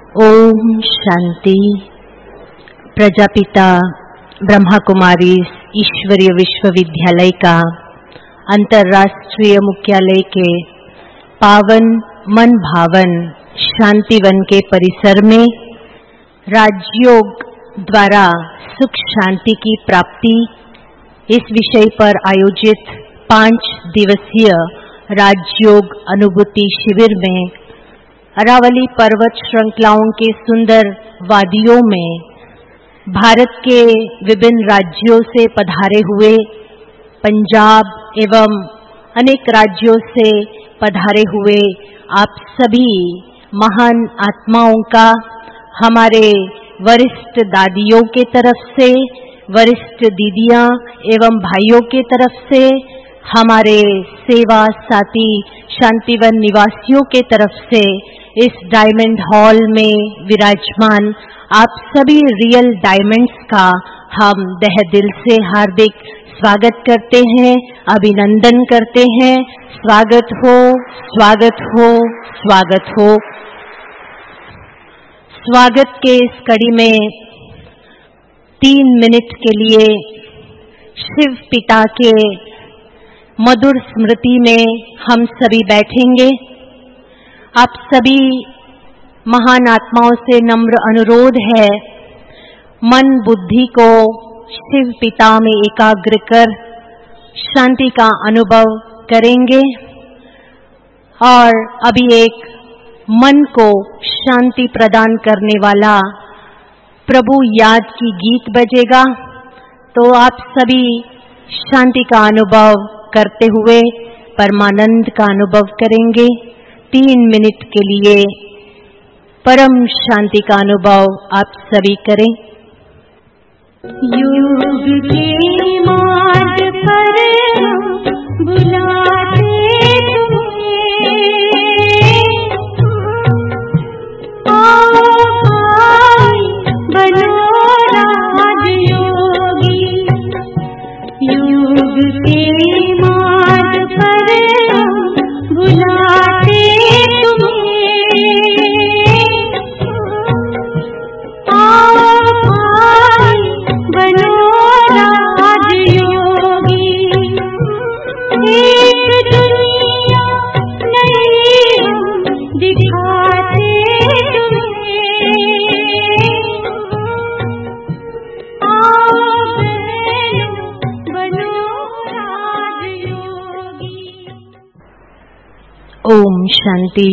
ओम शांति। प्रजापिता ब्रह्मा कुमारी ईश्वरीय विश्वविद्यालय का अंतर्राष्ट्रीय मुख्यालय के पावन मन भावन शांतिवन के परिसर में राजयोग द्वारा सुख शांति की प्राप्ति इस विषय पर आयोजित 5 दिवसीय राजयोग अनुभूति शिविर में अरावली पर्वत श्रृंखलाओं के सुंदर वादियों में भारत के विभिन्न राज्यों से पधारे हुए पंजाब एवं अनेक राज्यों से पधारे हुए आप सभी महान आत्माओं का हमारे वरिष्ठ दादियों के तरफ से, वरिष्ठ दीदियां एवं भाइयों के तरफ से, हमारे सेवा साथी शांतिवन निवासियों के तरफ से इस डायमंड हॉल में विराजमान आप सभी रियल डायमंड्स का हम तहे दिल से हार्दिक स्वागत करते हैं, अभिनंदन करते हैं। स्वागत हो, स्वागत हो, स्वागत हो। स्वागत के इस कड़ी में 3 मिनट के लिए शिव पिता के मधुर स्मृति में हम सभी बैठेंगे। आप सभी महान आत्माओं से नम्र अनुरोध है, मन बुद्धि को शिव पिता में एकाग्र कर शांति का अनुभव करेंगे और अभी एक मन को शांति प्रदान करने वाला प्रभु याद की गीत बजेगा, तो आप सभी शांति का अनुभव करते हुए परमानंद का अनुभव करेंगे। 3 मिनट के लिए परम शांति का अनुभव आप सभी करें। योग के मार्ग पर बुलाते बनो राजयोगी। योग के मार्ग पर बुलाते ओम शांति।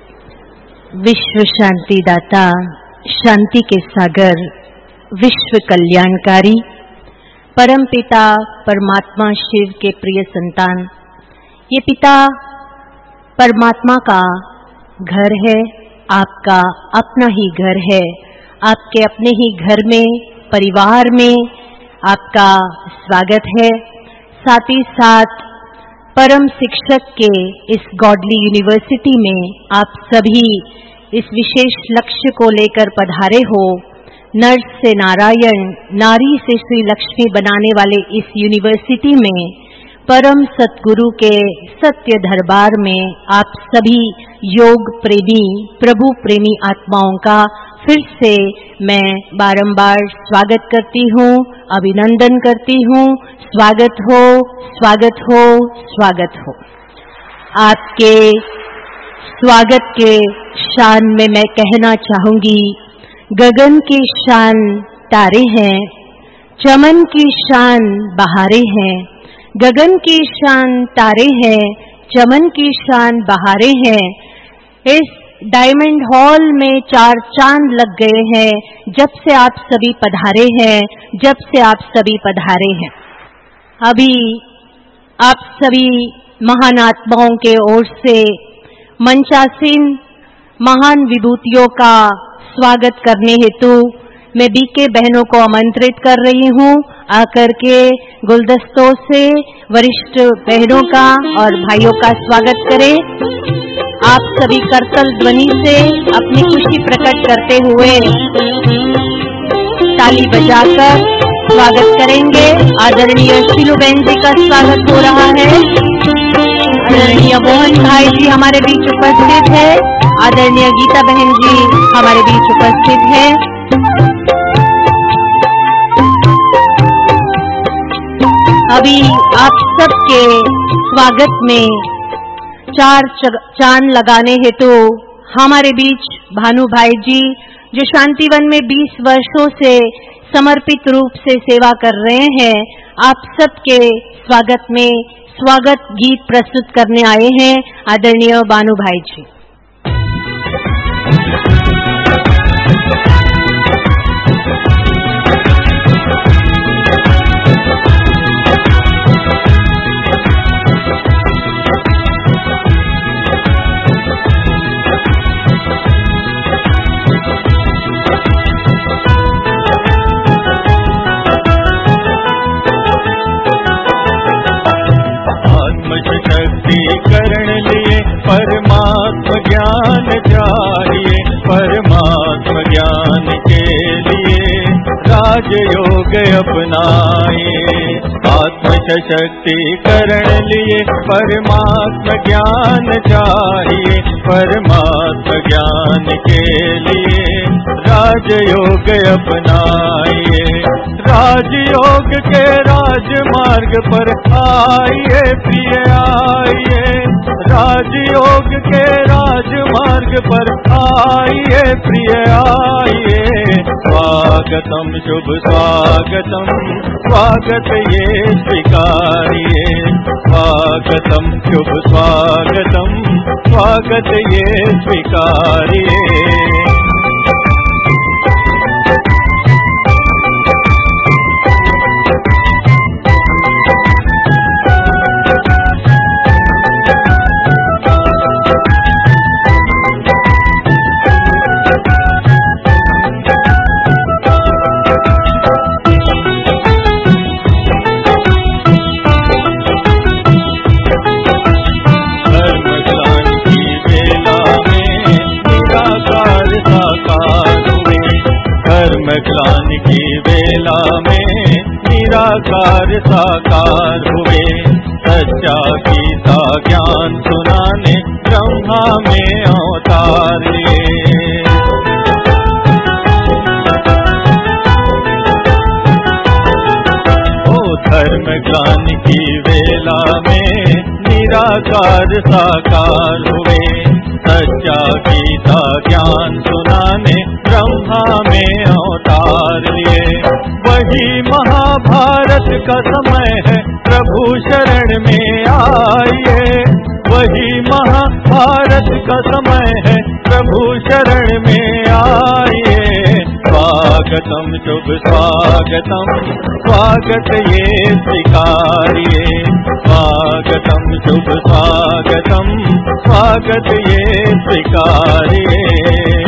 विश्व शांति दाता, शांति के सागर, विश्व कल्याणकारी परम पिता परमात्मा शिव के प्रिय संतान, ये पिता परमात्मा का घर है, आपका अपना ही घर है। आपके अपने ही घर में, परिवार में आपका स्वागत है। साथ ही साथ परम शिक्षक के इस गॉडली यूनिवर्सिटी में आप सभी इस विशेष लक्ष्य को लेकर पधारे हो। नर से नारायण, नारी से श्री लक्ष्मी बनाने वाले इस यूनिवर्सिटी में परम सतगुरु के सत्य दरबार में आप सभी योग प्रेमी, प्रभु प्रेमी आत्माओं का फिर से मैं बारंबार स्वागत करती हूँ, अभिनंदन करती हूँ। स्वागत हो, स्वागत हो, स्वागत हो। आपके स्वागत के शान में मैं कहना चाहूंगी, गगन की शान तारे हैं, चमन की शान बहारें हैं। गगन की शान तारे हैं, चमन की शान बहारें हैं। इस डायमंड हॉल में 4 चांद लग गए हैं जब से आप सभी पधारे हैं, जब से आप सभी पधारे हैं। अभी आप सभी महान आत्माओं के ओर से मंचासीन महान विभूतियों का स्वागत करने हेतु मैं बीके बहनों को आमंत्रित कर रही हूँ। आकर के गुलदस्तों से वरिष्ठ बहनों का और भाइयों का स्वागत करें। आप सभी करतल ध्वनि से अपनी खुशी प्रकट करते हुए ताली बजाकर स्वागत करेंगे। आदरणीय शीलू बहन जी का स्वागत हो रहा है। आदरणीय मोहन भाई जी हमारे बीच उपस्थित है। आदरणीय गीता बहन जी हमारे बीच उपस्थित हैं। अभी आप सबके स्वागत में चार चांद लगाने हेतु हमारे बीच भानु भाई जी, जो शांतिवन में 20 वर्षों से समर्पित रूप से सेवा कर रहे हैं, आप सबके स्वागत में स्वागत गीत प्रस्तुत करने आए हैं आदरणीय भानु भाई जी। करण लिए परमात्मा ज्ञान चाहिए, परमात्मा ज्ञान के लिए राजयोग अपनाए। आत्म सशक्तिकरण लिए परमात्मा ज्ञान चाहिए, परमात्मा ज्ञान के लिए राजयोग अपनाइए। राजयोग के राजमार्ग पर आइए प्रिय आइए, राजयोग के राजमार्ग पर आइए प्रिय आइए। स्वागतम शुभ स्वागतम, स्वागत ये स्वीकारिए। स्वागतम शुभ स्वागतम, स्वागत ये स्वीकारिए। धर्म की वेला में निराकार साकार हुए, सच्चा गीता ज्ञान सुनाने ब्रह्मा में अवतार लिए। ओ धर्म ज्ञान की वेला में निराकार साकार हुए, सच्चा गीता ज्ञान सुनाने ब्रह्मा में अवतार लिए। वही महाभारत का समय है, प्रभु शरण में आइए। वही महाभारत का समय है, प्रभु शरण में आइए। स्वागतम शुभ स्वागतम, स्वागत ये स्वीकारिए। स्वागतम शुभ स्वागतम, स्वागत ये स्वीकारिए।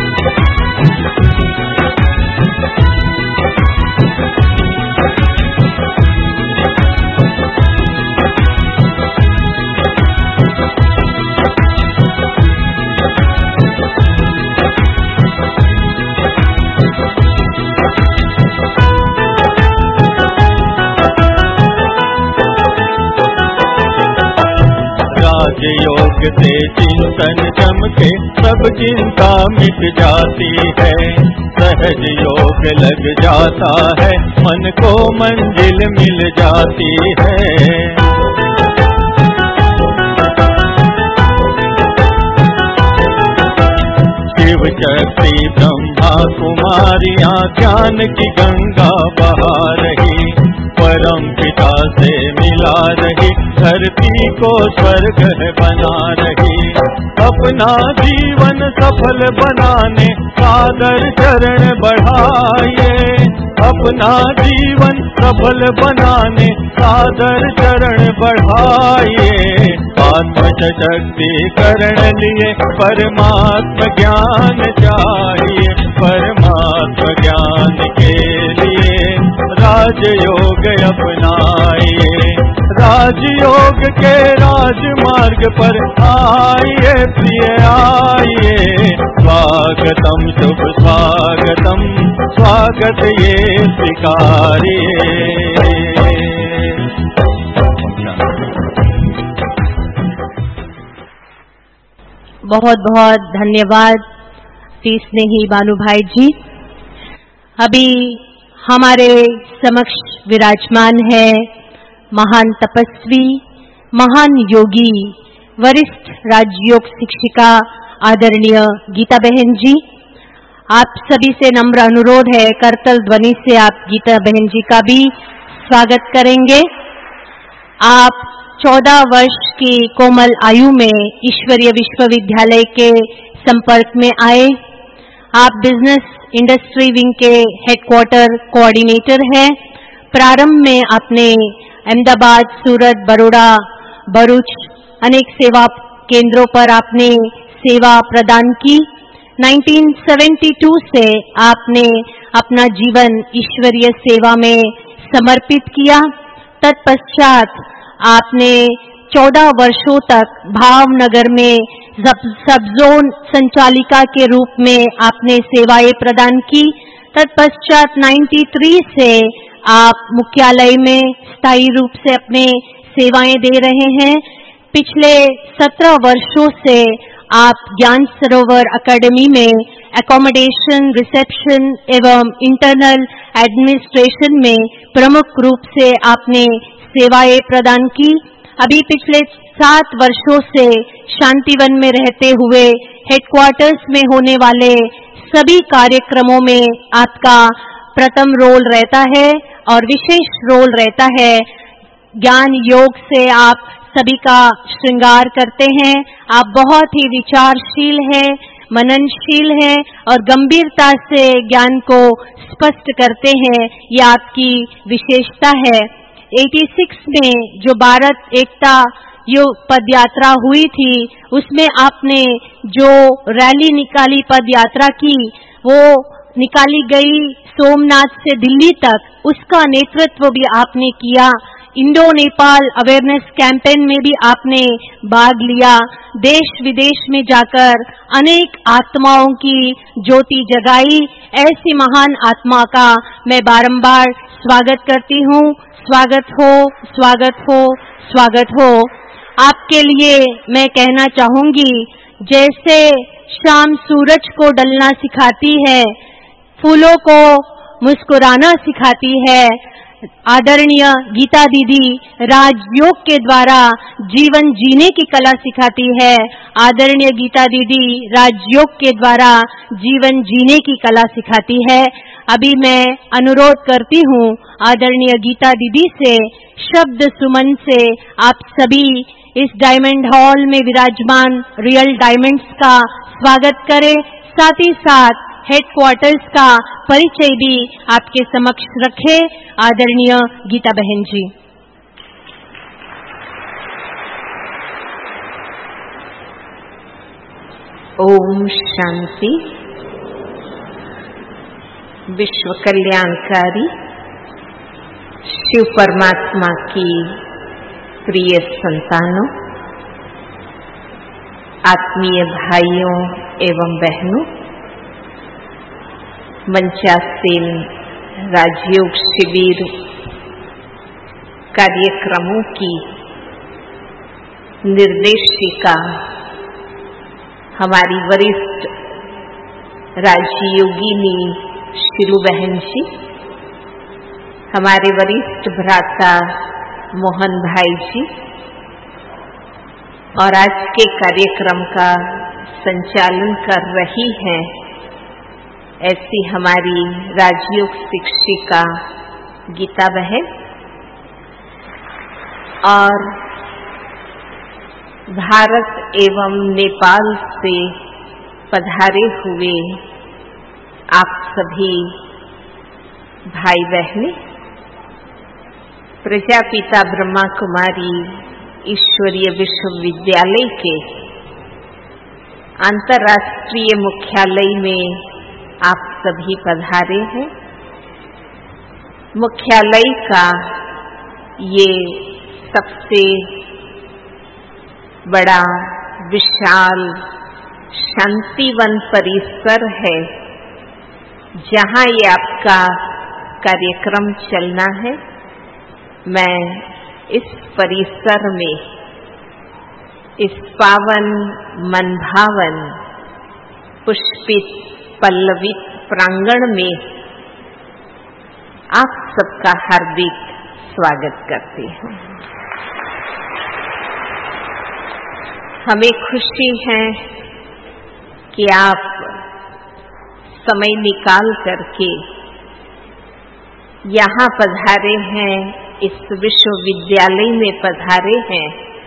राजयोग से चिंतन चमके, सब चिंता मिट जाती है। सहज योग लग जाता है, मन को मंजिल मिल जाती है। शिव शक्ति ब्रह्मा कुमारियां ज्ञान की गंगा बहा रही, परम पिता से मिला रही, धरती को स्वर्ग बना रही। अपना जीवन सफल बनाने सादर चरण बढ़ाइए। अपना जीवन सफल बनाने सादर चरण बढ़ाइए। आत्म सशक्तिकरण लिए परमात्मा ज्ञान चाहिए, परमात्मा ज्ञान के लिए राजयोग अपनाइए। राजयोग के राजमार्ग पर आइए प्रिय आइए। स्वागतम शुभ स्वागतम, स्वागत ये स्वीकारिए। बहुत बहुत धन्यवाद स्नेही बानू भाई जी। अभी हमारे समक्ष विराजमान है महान तपस्वी, महान योगी, वरिष्ठ राजयोग शिक्षिका आदरणीय गीता बहन जी। आप सभी से नम्र अनुरोध है, करतल ध्वनि से आप गीता बहन जी का भी स्वागत करेंगे। आप 14 वर्ष की कोमल आयु में ईश्वरीय विश्वविद्यालय के संपर्क में आए। आप बिजनेस इंडस्ट्री विंग के हेडक्वार्टर कोऑर्डिनेटर हैं। प्रारंभ में आपने अहमदाबाद, सूरत, बड़ौदा, भरूच अनेक सेवा केंद्रों पर आपने सेवा प्रदान की। 1972 से आपने अपना जीवन ईश्वरीय सेवा में समर्पित किया। तत्पश्चात आपने 14 वर्षों तक भावनगर में सब जोन संचालिका के रूप में आपने सेवाएं प्रदान की। तत्पश्चात 93 से आप मुख्यालय में स्थायी रूप से अपने सेवाएं दे रहे हैं। पिछले 17 वर्षों से आप ज्ञान सरोवर अकेडमी में एकोमोडेशन, रिसेप्शन एवं इंटरनल एडमिनिस्ट्रेशन में प्रमुख रूप से आपने सेवाएं प्रदान की। अभी पिछले 7 वर्षों से शांतिवन में रहते हुए हेडक्वार्टर्स में होने वाले सभी कार्यक्रमों में आपका प्रथम रोल रहता है और विशेष रोल रहता है। ज्ञान योग से आप सभी का श्रृंगार करते हैं। आप बहुत ही विचारशील हैं, मननशील हैं और गंभीरता से ज्ञान को स्पष्ट करते हैं। यह आपकी विशेषता है। 86 में जो भारत एकता पद यात्रा हुई थी, उसमें आपने जो रैली निकाली, पद यात्रा की, वो निकाली गई सोमनाथ से दिल्ली तक, उसका नेतृत्व भी आपने किया। इंडो नेपाल अवेयरनेस कैंपेन में भी आपने भाग लिया। देश विदेश में जाकर अनेक आत्माओं की ज्योति जगाई। ऐसी महान आत्मा का मैं बारंबार स्वागत करती हूँ। स्वागत हो, स्वागत हो, स्वागत हो। आपके लिए मैं कहना चाहूंगी, जैसे शाम सूरज को ढलना सिखाती है, फूलों को मुस्कुराना सिखाती है, आदरणीय गीता दीदी राजयोग के द्वारा जीवन जीने की कला सिखाती है। आदरणीय गीता दीदी राजयोग के द्वारा जीवन जीने की कला सिखाती है। अभी मैं अनुरोध करती हूँ आदरणीय गीता दीदी से, शब्द सुमन से आप सभी इस डायमंड हॉल में विराजमान रियल डायमंड्स का स्वागत करें। साथ ही साथ हेडक्वार्टर्स का परिचय भी आपके समक्ष रखे। आदरणीय गीता बहन जी। ओम शांति। विश्व कल्याणकारी शिव परमात्मा की प्रिय संतानों, आत्मीय भाइयों एवं बहनों, मंचासीन राजयोग शिविर कार्यक्रमों की निर्देशिका हमारी वरिष्ठ राजयोगिनी शिरू बहन जी, हमारे वरिष्ठ भ्राता मोहन भाई जी और आज के कार्यक्रम का संचालन कर रही हैं ऐसी हमारी राजयोग शिक्षिका गीता बहन और भारत एवं नेपाल से पधारे हुए आप सभी भाई बहनें, प्रजापिता ब्रह्मा कुमारी ईश्वरीय विश्वविद्यालय के अंतर्राष्ट्रीय मुख्यालय में आप सभी पधारे हैं। मुख्यालय का ये सबसे बड़ा विशाल शांतिवन परिसर है जहाँ ये आपका कार्यक्रम चलना है। मैं इस परिसर में इस पावन मनभावन पुष्पित पल्लवित प्रांगण में आप सबका हार्दिक स्वागत करती हूँ। हमें खुशी है कि आप समय निकाल करके यहाँ पधारे हैं, इस विश्वविद्यालय में पधारे हैं।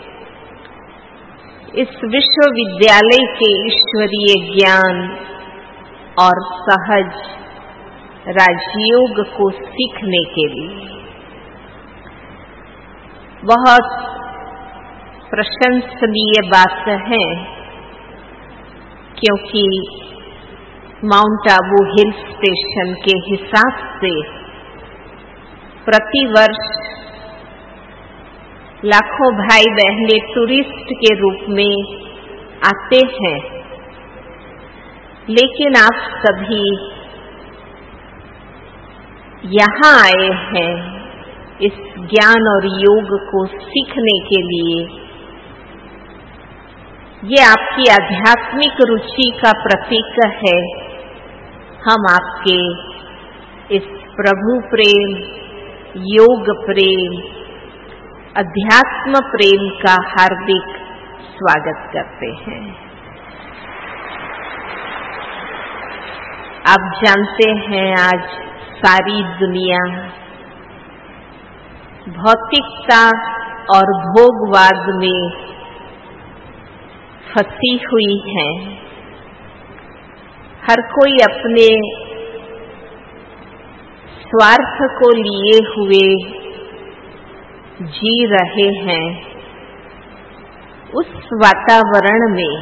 इस विश्वविद्यालय के ईश्वरीय ज्ञान और सहज राजयोग को सीखने के लिए बहुत प्रशंसनीय बात है, क्योंकि माउंट आबू हिल स्टेशन के हिसाब से प्रतिवर्ष लाखों भाई बहनें टूरिस्ट के रूप में आते हैं, लेकिन आप सभी यहाँ आए हैं इस ज्ञान और योग को सीखने के लिए। ये आपकी आध्यात्मिक रुचि का प्रतीक है। हम आपके इस प्रभु प्रेम, योग प्रेम, अध्यात्म प्रेम का हार्दिक स्वागत करते हैं। आप जानते हैं आज सारी दुनिया भौतिकता और भोगवाद में फंसी हुई है। हर कोई अपने स्वार्थ को लिए हुए जी रहे हैं। उस वातावरण में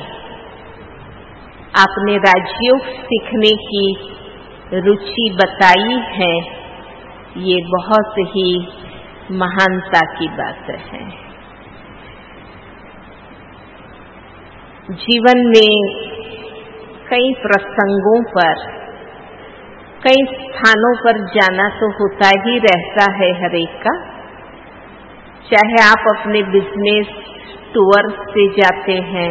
आपने राजयोग सीखने की रुचि बताई है, ये बहुत ही महानता की बात है। जीवन में कई प्रसंगों पर, कई स्थानों पर जाना तो होता ही रहता है हर एक का। चाहे आप अपने बिजनेस टूर से जाते हैं,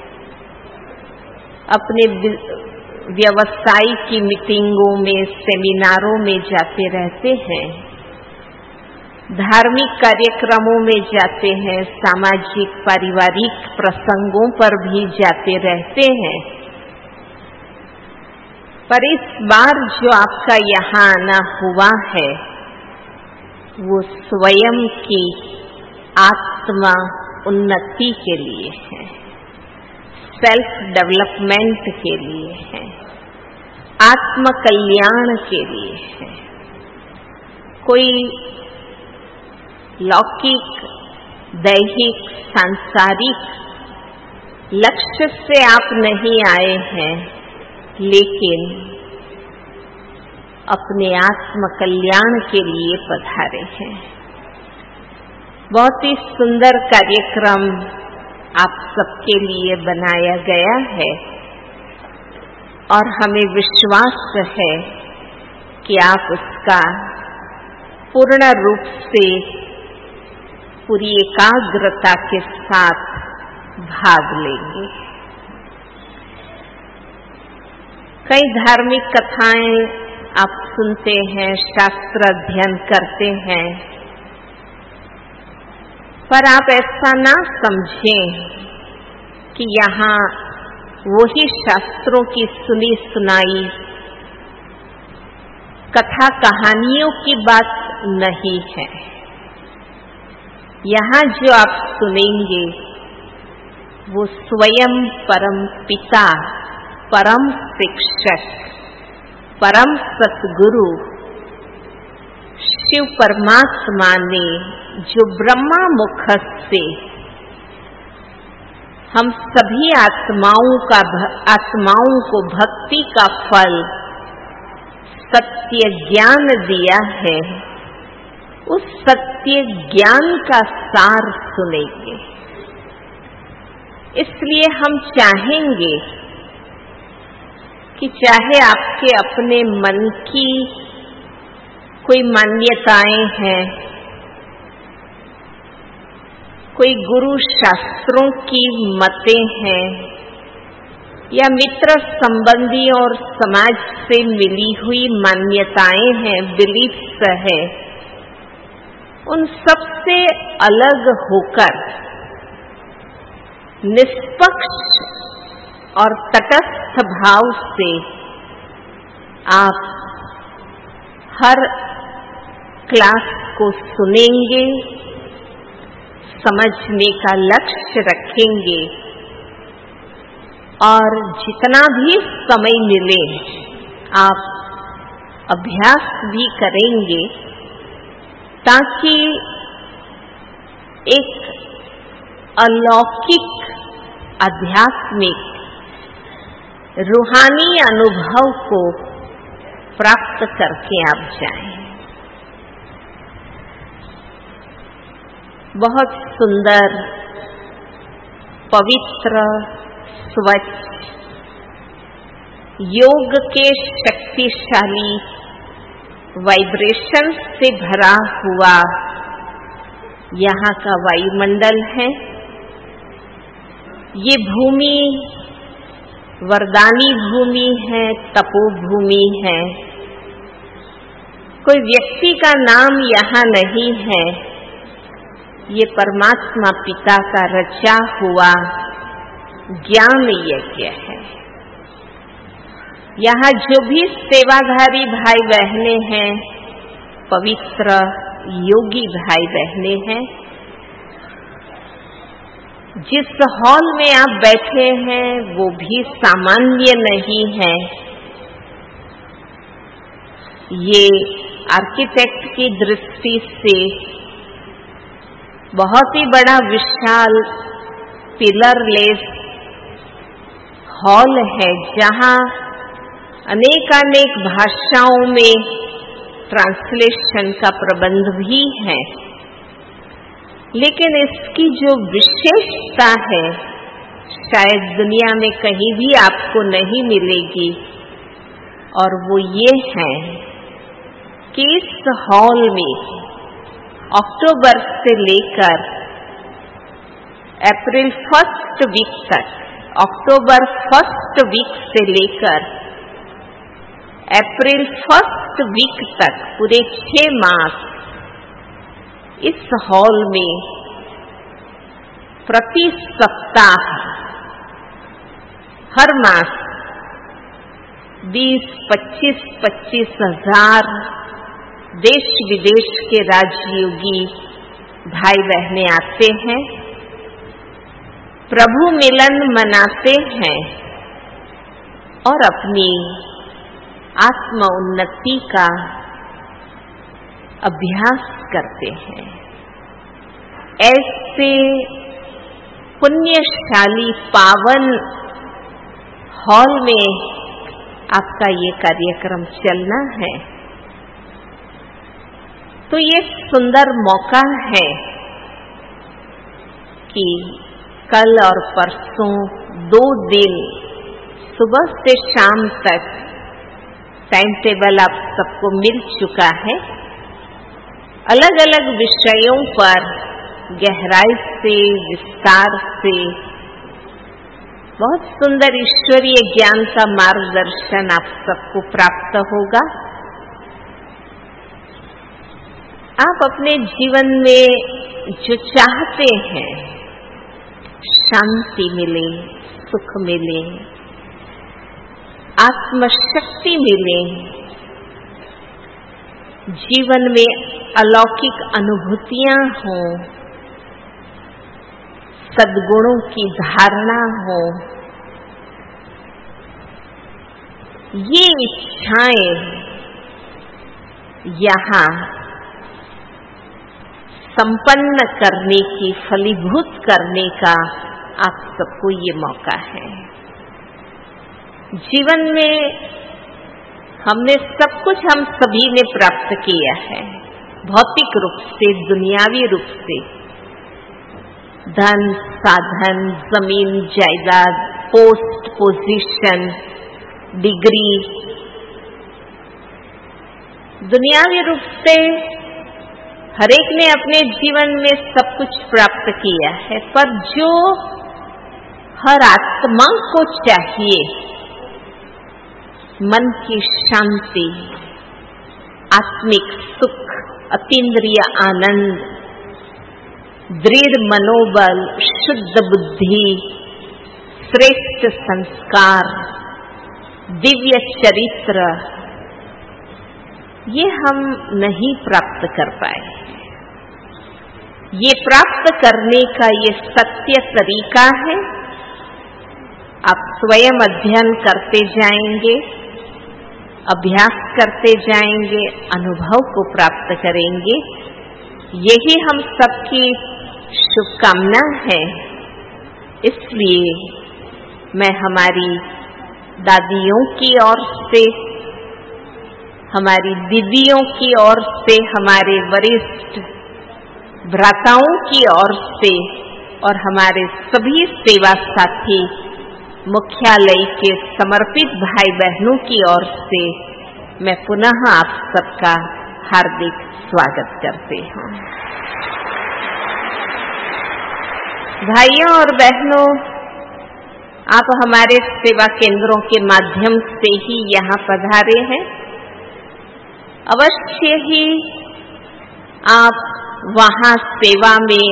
अपने व्यवसाय की मीटिंगों में, सेमिनारों में जाते रहते हैं, धार्मिक कार्यक्रमों में जाते हैं, सामाजिक पारिवारिक प्रसंगों पर भी जाते रहते हैं। पर इस बार जो आपका यहाँ आना हुआ है वो स्वयं की आत्मा उन्नति के लिए है, सेल्फ डेवलपमेंट के लिए है, आत्म कल्याण के लिए है। कोई लौकिक, दैहिक, सांसारिक लक्ष्य से आप नहीं आए हैं, लेकिन अपने आत्म कल्याण के लिए पधारे हैं। बहुत ही सुंदर कार्यक्रम आप सबके लिए बनाया गया है और हमें विश्वास है कि आप उसका पूर्ण रूप से, पूरी एकाग्रता के साथ भाग लेंगे। कई धार्मिक कथाएं आप सुनते हैं, शास्त्र अध्ययन करते हैं, पर आप ऐसा ना समझें कि यहाँ वही शास्त्रों की सुनी सुनाई कथा कहानियों की बात नहीं है। यहाँ जो आप सुनेंगे वो स्वयं परम पिता, परम शिक्षक, परम सतगुरु शिव परमात्मा ने जो ब्रह्मा मुख से हम सभी आत्माओं को भक्ति का फल सत्य ज्ञान दिया है, उस सत्य ज्ञान का सार सुनेंगे। इसलिए हम चाहेंगे कि चाहे आपके अपने मन की कोई मान्यताएं हैं, कोई गुरु शास्त्रों की मतें हैं या मित्र संबंधी और समाज से मिली हुई मान्यताएं हैं, बिलीफ्स है, उन सब से अलग होकर निष्पक्ष और तटस्थ भाव से आप हर क्लास को सुनेंगे, समझने का लक्ष्य रखेंगे और जितना भी समय मिले आप अभ्यास भी करेंगे, ताकि एक अलौकिक आध्यात्मिक रूहानी अनुभव को प्राप्त करके आप जाएं। बहुत सुंदर, पवित्र, स्वच्छ, योग के शक्तिशाली वाइब्रेशन से भरा हुआ यहाँ का वायुमंडल है। ये भूमि वरदानी भूमि है, तपोभूमि है। कोई व्यक्ति का नाम यहाँ नहीं है, ये परमात्मा पिता का रचा हुआ ज्ञान यज्ञ है। यहाँ जो भी सेवाधारी भाई बहने हैं, पवित्र योगी भाई बहने हैं, जिस हॉल में आप बैठे हैं वो भी सामान्य नहीं है। ये आर्किटेक्ट की दृष्टि से बहुत ही बड़ा विशाल पिलरलेस हॉल है, जहां अनेकानेक भाषाओं में ट्रांसलेशन का प्रबंध भी है। लेकिन इसकी जो विशेषता है शायद दुनिया में कहीं भी आपको नहीं मिलेगी, और वो ये है कि इस हॉल में अक्टूबर से लेकर अप्रैल फर्स्ट वीक तक, अक्टूबर फर्स्ट वीक से लेकर अप्रैल फर्स्ट वीक तक पूरे 6 मास इस हॉल में प्रति सप्ताह हर मास 20-25 हजार देश विदेश के राजयोगी भाई बहने आते हैं, प्रभु मिलन मनाते हैं और अपनी आत्म उन्नति का अभ्यास करते हैं। ऐसे पुण्यशाली पावन हॉल में आपका ये कार्यक्रम चलना है, तो ये सुंदर मौका है कि कल और परसों 2 दिन सुबह से शाम तक टाइम टेबल आप सबको मिल चुका है। अलग अलग विषयों पर गहराई से, विस्तार से बहुत सुंदर ईश्वरीय ज्ञान का मार्गदर्शन आप सबको प्राप्त होगा। आप अपने जीवन में जो चाहते हैं, शांति मिले, सुख मिले, आत्मशक्ति मिले, जीवन में अलौकिक अनुभूतियां हों, सद्गुणों की धारणा हो, ये इच्छाएं यहाँ संपन्न करने की, फलीभूत करने का आप सबको ये मौका है। जीवन में हमने सब कुछ हम सभी ने प्राप्त किया है, भौतिक रूप से, दुनियावी रूप से, धन, साधन, जमीन, जायदाद, पोस्ट, पोजीशन, डिग्री। दुनियावी रूप से हर एक ने अपने जीवन में सब कुछ प्राप्त किया है, पर जो हर आत्मा को चाहिए, मन की शांति, आत्मिक सुख, अतीन्द्रिय आनंद, दृढ़ मनोबल, शुद्ध बुद्धि, श्रेष्ठ संस्कार, दिव्य चरित्र, ये हम नहीं प्राप्त कर पाए। ये प्राप्त करने का ये सत्य तरीका है। आप स्वयं अध्ययन करते जाएंगे, अभ्यास करते जाएंगे, अनुभव को प्राप्त करेंगे। यही हम सबकी शुभकामना है। इसलिए मैं हमारी दादियों की ओर से, हमारी दीदियों की ओर से, हमारे वरिष्ठ भ्राताओं की ओर से और हमारे सभी सेवा साथी मुख्यालय के समर्पित भाई बहनों की ओर से मैं पुनः आप सबका हार्दिक स्वागत करती हूँ। भाइयों और बहनों, आप हमारे सेवा केंद्रों के माध्यम से ही यहाँ पधारे हैं। अवश्य ही आप वहाँ सेवा में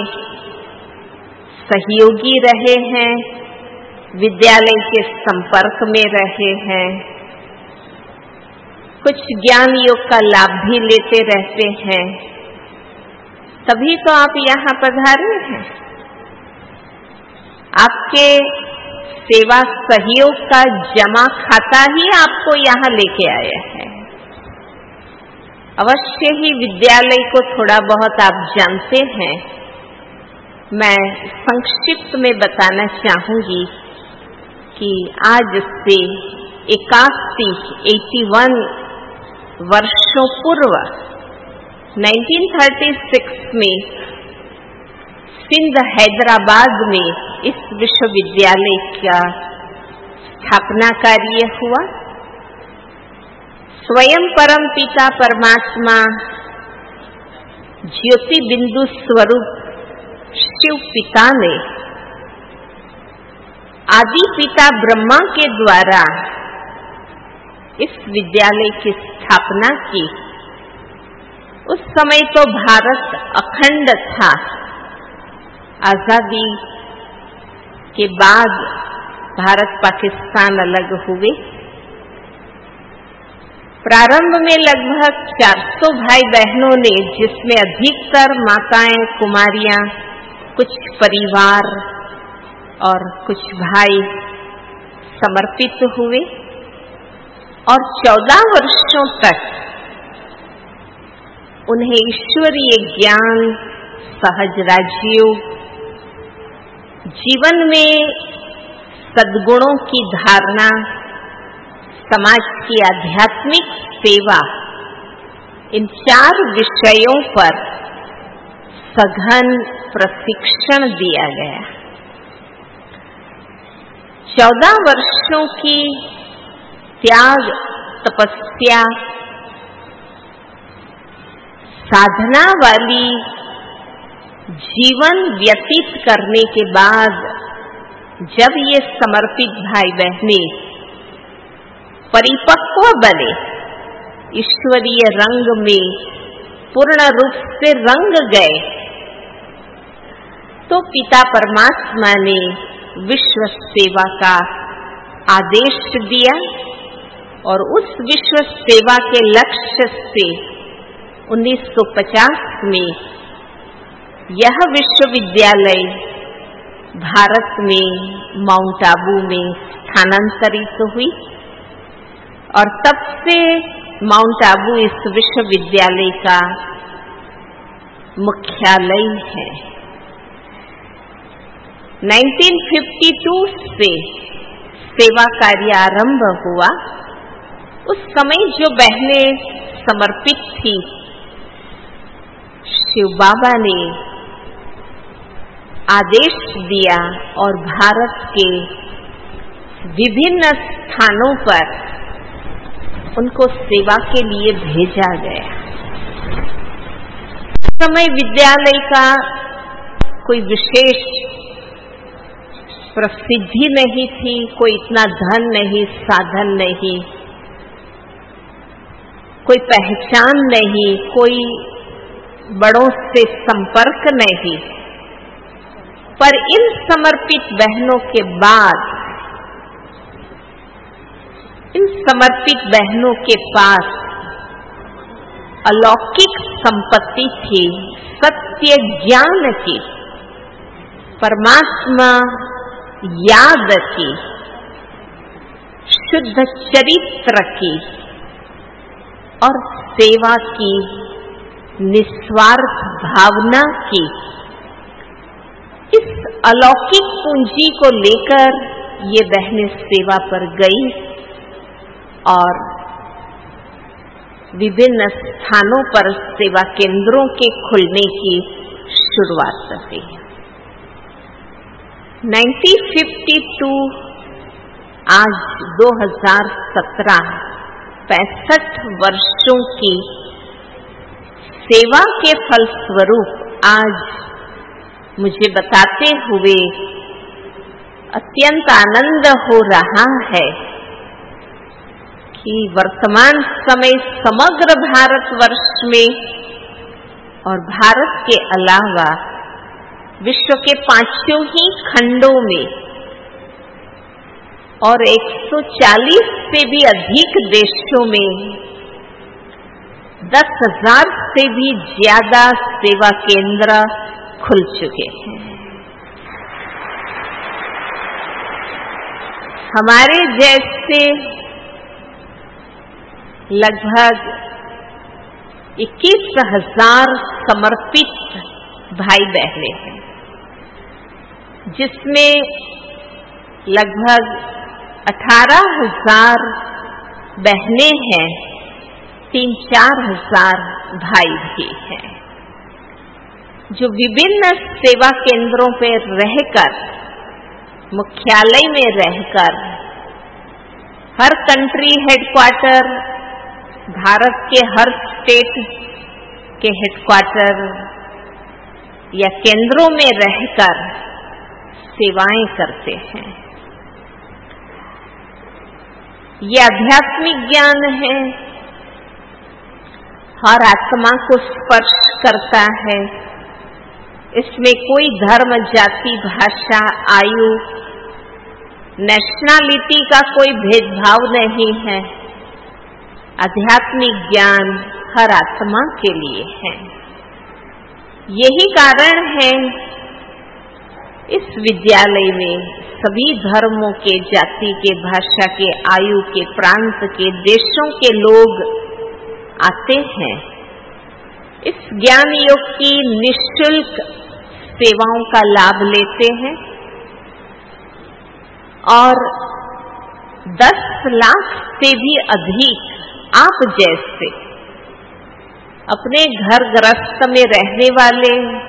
सहयोगी रहे हैं, विद्यालय के संपर्क में रहे हैं, कुछ ज्ञान योग का लाभ भी लेते रहते हैं, तभी तो आप यहाँ पधारे हैं। आपके सेवा सहयोग का जमा खाता ही आपको यहाँ लेके आया है। अवश्य ही विद्यालय को थोड़ा बहुत आप जानते हैं। मैं संक्षिप्त में बताना चाहूंगी कि आज से 81 वर्षों पूर्व 1936 में सिंध हैदराबाद में इस विश्वविद्यालय का स्थापना कार्य हुआ। स्वयं परम पिता परमात्मा ज्योति बिंदु स्वरूप शिव पिता ने आदि पिता ब्रह्मा के द्वारा इस विद्यालय की स्थापना की। उस समय तो भारत अखंड था। आजादी के बाद भारत पाकिस्तान अलग हुए। प्रारंभ में लगभग 400 भाई बहनों ने, जिसमें अधिकतर माताएं, कुमारियां, कुछ परिवार और कुछ भाई समर्पित हुए और 14 वर्षों तक उन्हें ईश्वरीय ज्ञान, सहज राजयोग, जीवन में सद्गुणों की धारणा, समाज की आध्यात्मिक सेवा, इन 4 विषयों पर सघन प्रशिक्षण दिया गया। 14 वर्षों की त्याग, तपस्या, साधना वाली जीवन व्यतीत करने के बाद जब ये समर्पित भाई बहने परिपक्व बने, ईश्वरीय रंग में पूर्ण रूप से रंग गए, तो पिता परमात्मा ने विश्व सेवा का आदेश दिया और उस विश्व सेवा के लक्ष्य से 1950 में यह विश्वविद्यालय भारत में माउंट आबू में स्थानांतरित हुई और तब से माउंट आबू इस विश्वविद्यालय का मुख्यालय है। 1952 से सेवा कार्य आरंभ हुआ। उस समय जो बहनें समर्पित थी, शिव बाबा ने आदेश दिया और भारत के विभिन्न स्थानों पर उनको सेवा के लिए भेजा गया। समय विद्यालय का कोई विशेष प्रसिद्धि नहीं थी, कोई इतना धन नहीं, साधन नहीं, कोई पहचान नहीं, कोई बड़ों से संपर्क नहीं। पर इन समर्पित बहनों के बाद, इन समर्पित बहनों के पास अलौकिक संपत्ति थी, सत्य ज्ञान की, परमात्मा याद की, शुद्ध चरित्र की और सेवा की निस्वार्थ भावना की। इस अलौकिक पूंजी को लेकर ये बहनें सेवा पर गई और विभिन्न स्थानों पर सेवा केंद्रों के खुलने की शुरुआत हुई। 1952 आज 2017 65 वर्षों की सेवा के फलस्वरूप आज मुझे बताते हुए अत्यंत आनंद हो रहा है कि वर्तमान समय समग्र भारतवर्ष में और भारत के अलावा विश्व के 5 ही खंडों में और 140 से भी अधिक देशों में 10,000 से भी ज्यादा सेवा केंद्र खुल चुके हैं। हमारे जैसे लगभग 21,000 समर्पित भाई बहने हैं, जिसमें लगभग 18,000 बहनें हैं, 3-4 हजार भाई भी हैं, जो विभिन्न सेवा केंद्रों पर रहकर, मुख्यालय में रहकर, हर कंट्री हेडक्वार्टर, भारत के हर स्टेट के हेडक्वार्टर या केंद्रों में रहकर सेवाएं करते हैं। ये आध्यात्मिक ज्ञान है, हर आत्मा को स्पर्श करता है। इसमें कोई धर्म, जाति, भाषा, आयु, नेशनलिटी का कोई भेदभाव नहीं है। आध्यात्मिक ज्ञान हर आत्मा के लिए है। यही कारण है इस विद्यालय में सभी धर्मों के, जाति के, भाषा के, आयु के, प्रांत के, देशों के लोग आते हैं। इस ज्ञान योग की निःशुल्क सेवाओं का लाभ लेते हैं और 10 लाख से भी अधिक आप जैसे अपने घर गृहस्थ में रहने वाले,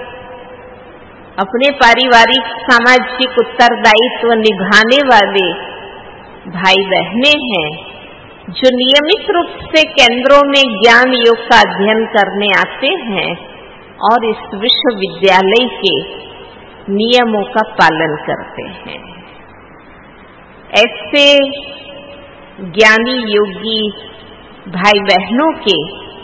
अपने पारिवारिक सामाजिक उत्तरदायित्व निभाने वाले भाई बहने हैं, जो नियमित रूप से केंद्रों में ज्ञान योग का अध्ययन करने आते हैं और इस विश्वविद्यालय के नियमों का पालन करते हैं। ऐसे ज्ञानी योगी भाई बहनों के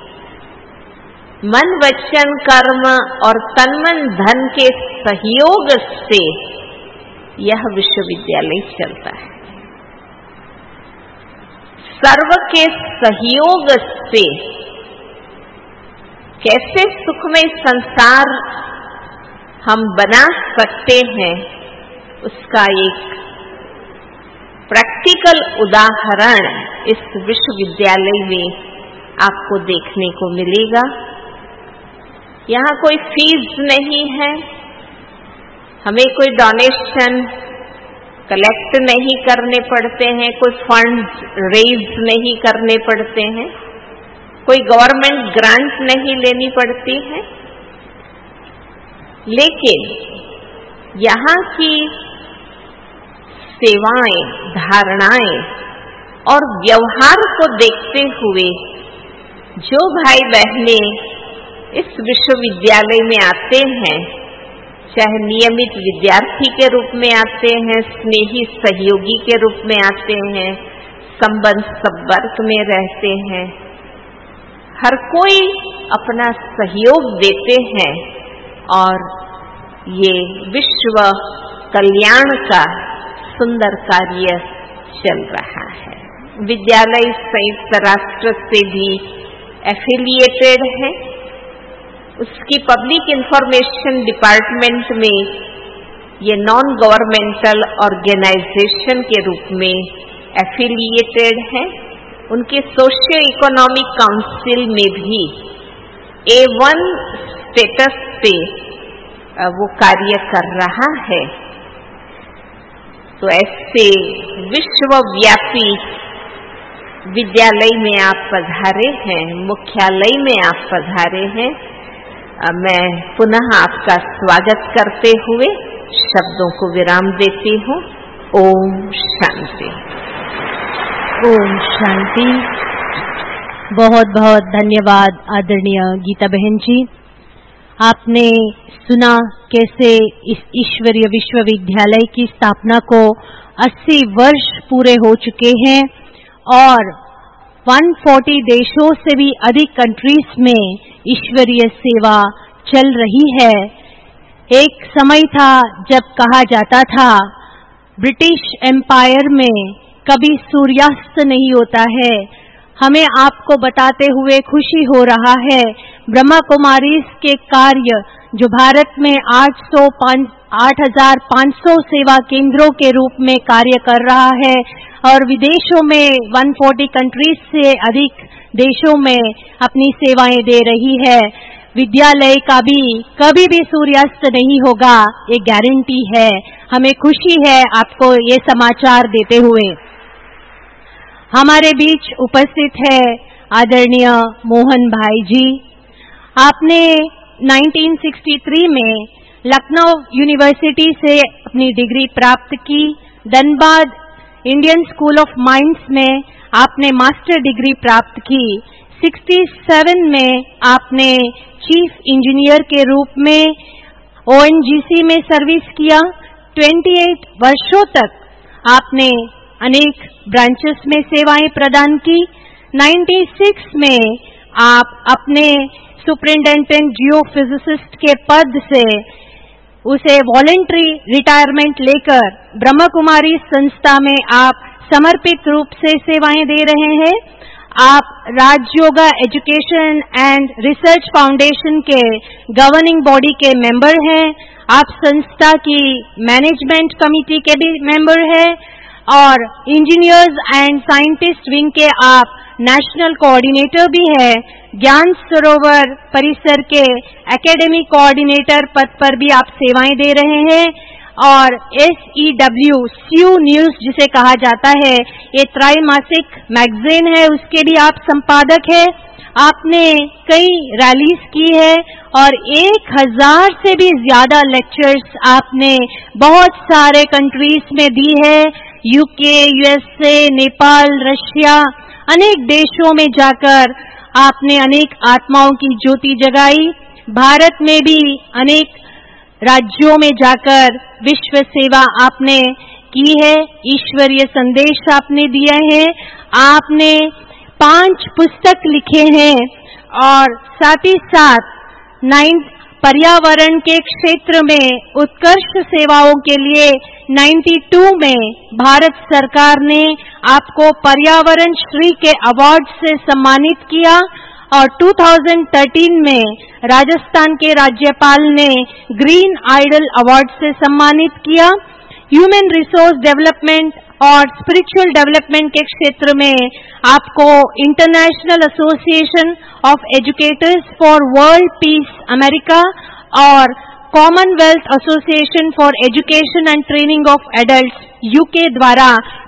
मन, वचन, कर्म और तन मन धन के सहयोग से यह विश्वविद्यालय चलता है। सर्व के सहयोग से कैसे सुखमय संसार हम बना सकते हैं, उसका एक प्रैक्टिकल उदाहरण इस विश्वविद्यालय में आपको देखने को मिलेगा। यहाँ कोई फीस नहीं है, हमें कोई डोनेशन कलेक्ट नहीं करने पड़ते हैं, कोई फंड्स रेज नहीं करने पड़ते हैं, कोई गवर्नमेंट ग्रांट नहीं लेनी पड़ती है। लेकिन यहाँ की सेवाएं, धारणाएं और व्यवहार को देखते हुए जो भाई बहनें इस विश्वविद्यालय में आते हैं, चाहे नियमित विद्यार्थी के रूप में आते हैं, स्नेही सहयोगी के रूप में आते हैं, संबंध संपर्क में रहते हैं, हर कोई अपना सहयोग देते हैं और ये विश्व कल्याण का सुंदर कार्य चल रहा है। विद्यालय संयुक्त राष्ट्र से भी एफिलिएटेड है। उसकी पब्लिक इंफॉर्मेशन डिपार्टमेंट में ये नॉन गवर्नमेंटल ऑर्गेनाइजेशन के रूप में एफिलिएटेड है। उनके सोशियो इकोनॉमिक काउंसिल में भी A1 स्टेटस पे वो कार्य कर रहा है। तो ऐसे विश्वव्यापी विद्यालय में आप पधारे हैं, मुख्यालय में आप पधारे हैं। मैं पुनः आपका स्वागत करते हुए शब्दों को विराम देती हूँ। ओम शांति। ओम शांति। बहुत बहुत धन्यवाद आदरणीय गीता बहन जी। आपने सुना कैसे इस ईश्वरीय विश्वविद्यालय की स्थापना को 80 वर्ष पूरे हो चुके हैं और 140 देशों से भी अधिक कंट्रीज में ईश्वरीय सेवा चल रही है। एक समय था जब कहा जाता था ब्रिटिश एम्पायर में कभी सूर्यास्त नहीं होता है। हमें आपको बताते हुए खुशी हो रहा है ब्रह्मा कुमारीज के कार्य जो भारत में 8,500 सेवा केंद्रों के रूप में कार्य कर रहा है और विदेशों में 140 कंट्रीज से अधिक देशों में अपनी सेवाएं दे रही है। विद्यालय का भी कभी भी सूर्यास्त नहीं होगा, ये गारंटी है। हमें खुशी है आपको ये समाचार देते हुए। हमारे बीच उपस्थित है आदरणीय मोहन भाई जी। आपने 1963 में लखनऊ यूनिवर्सिटी से अपनी डिग्री प्राप्त की। Dhanbad Indian school of mines में आपने मास्टर डिग्री प्राप्त की। 67 में आपने चीफ इंजीनियर के रूप में ONGC में सर्विस किया। 28 वर्षों तक आपने अनेक ब्रांचेस में सेवाएं प्रदान की। 96 में आप अपने सुपरिंटेंडेंट जियोफिजिसिस्ट के पद से उसे वॉलंटरी रिटायरमेंट लेकर ब्रह्मा कुमारी संस्था में आप समर्पित रूप से सेवाएं दे रहे हैं। आप Rajyoga education and research foundation के गवर्निंग बॉडी के मेंबर हैं। आप संस्था की मैनेजमेंट कमेटी के भी मेंबर हैं और इंजीनियर्स एंड साइंटिस्ट विंग के आप नेशनल कोऑर्डिनेटर भी हैं। ज्ञान सरोवर परिसर के एकेडमिक कोऑर्डिनेटर पद पर भी आप सेवाएं दे रहे हैं और SEW SEW न्यूज जिसे कहा जाता है, ये त्रैमासिक मैगजीन है, उसके भी आप संपादक हैं। आपने कई रैलीज की है और 1000 से भी ज्यादा लेक्चर्स आपने बहुत सारे कंट्रीज में दी है। UK, USA, नेपाल, रशिया, अनेक देशों में जाकर आपने अनेक आत्माओं की ज्योति जगाई। भारत में भी अनेक राज्यों में जाकर विश्व सेवा आपने की है। ईश्वरीय संदेश आपने दिए हैं। आपने 5 पुस्तक लिखे हैं और साथ ही साथ 9 पर्यावरण के क्षेत्र में उत्कृष्ट सेवाओं के लिए 92 में भारत सरकार ने आपको पर्यावरण श्री के अवार्ड से सम्मानित किया और 2013 में राजस्थान के राज्यपाल ने ग्रीन आइडल अवार्ड से सम्मानित किया। ह्यूमन रिसोर्स डेवलपमेंट और स्पिरिचुअल डेवलपमेंट के क्षेत्र में आपको international association of educators for world peace America और commonwealth association for education and training of adults UK द्वारा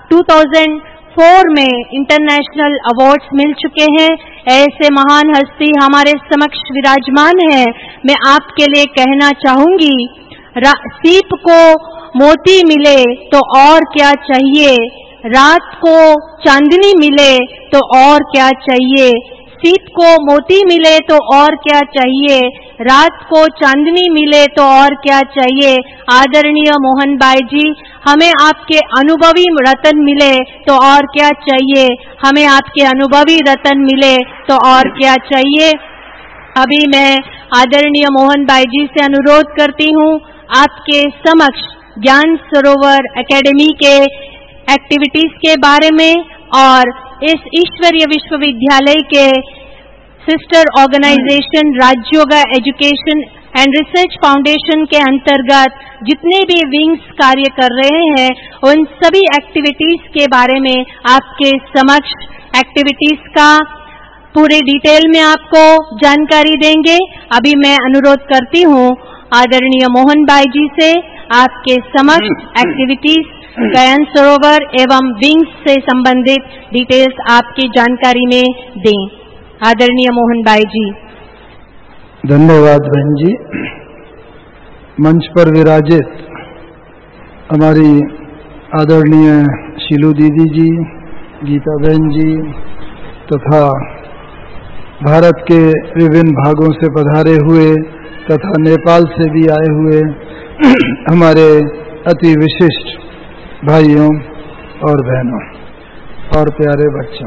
2004 में इंटरनेशनल अवार्ड्स मिल चुके हैं। ऐसे महान हस्ती हमारे समक्ष विराजमान है। मैं आपके लिए कहना चाहूंगी, सीप को मोती मिले तो और क्या चाहिए, रात को चांदनी मिले तो और क्या चाहिए। सीप को मोती मिले तो और क्या चाहिए, रात को चांदनी मिले तो और क्या चाहिए। आदरणीय मोहन भाई जी, हमें आपके अनुभवी रतन मिले तो और क्या चाहिए, हमें आपके अनुभवी रतन मिले तो और क्या चाहिए। अभी मैं आदरणीय मोहन भाई जी से अनुरोध करती हूँ, आपके समक्ष ज्ञान सरोवर एकेडमी के एक्टिविटीज के बारे में और इस ईश्वरीय विश्वविद्यालय के sister organization Rajyoga education and research foundation के अंतर्गत जितने भी विंग्स कार्य कर रहे हैं, उन सभी एक्टिविटीज के बारे में आपके समक्ष एक्टिविटीज का पूरे डिटेल में आपको जानकारी देंगे। अभी मैं अनुरोध करती हूँ आदरणीय मोहन भाई जी से आपके समक्ष एक्टिविटीज ज्ञान सरोवर एवं विंग्स से संबंधित डिटेल्स आपकी जानकारी में दें। आदरणीय मोहन भाई जी। धन्यवाद बहन जी। मंच पर विराजित हमारी आदरणीय शीलू दीदी जी, गीता बहन जी तथा भारत के विभिन्न भागों से पधारे हुए तथा नेपाल से भी आए हुए हमारे अति विशिष्ट भाइयों और बहनों और प्यारे बच्चों,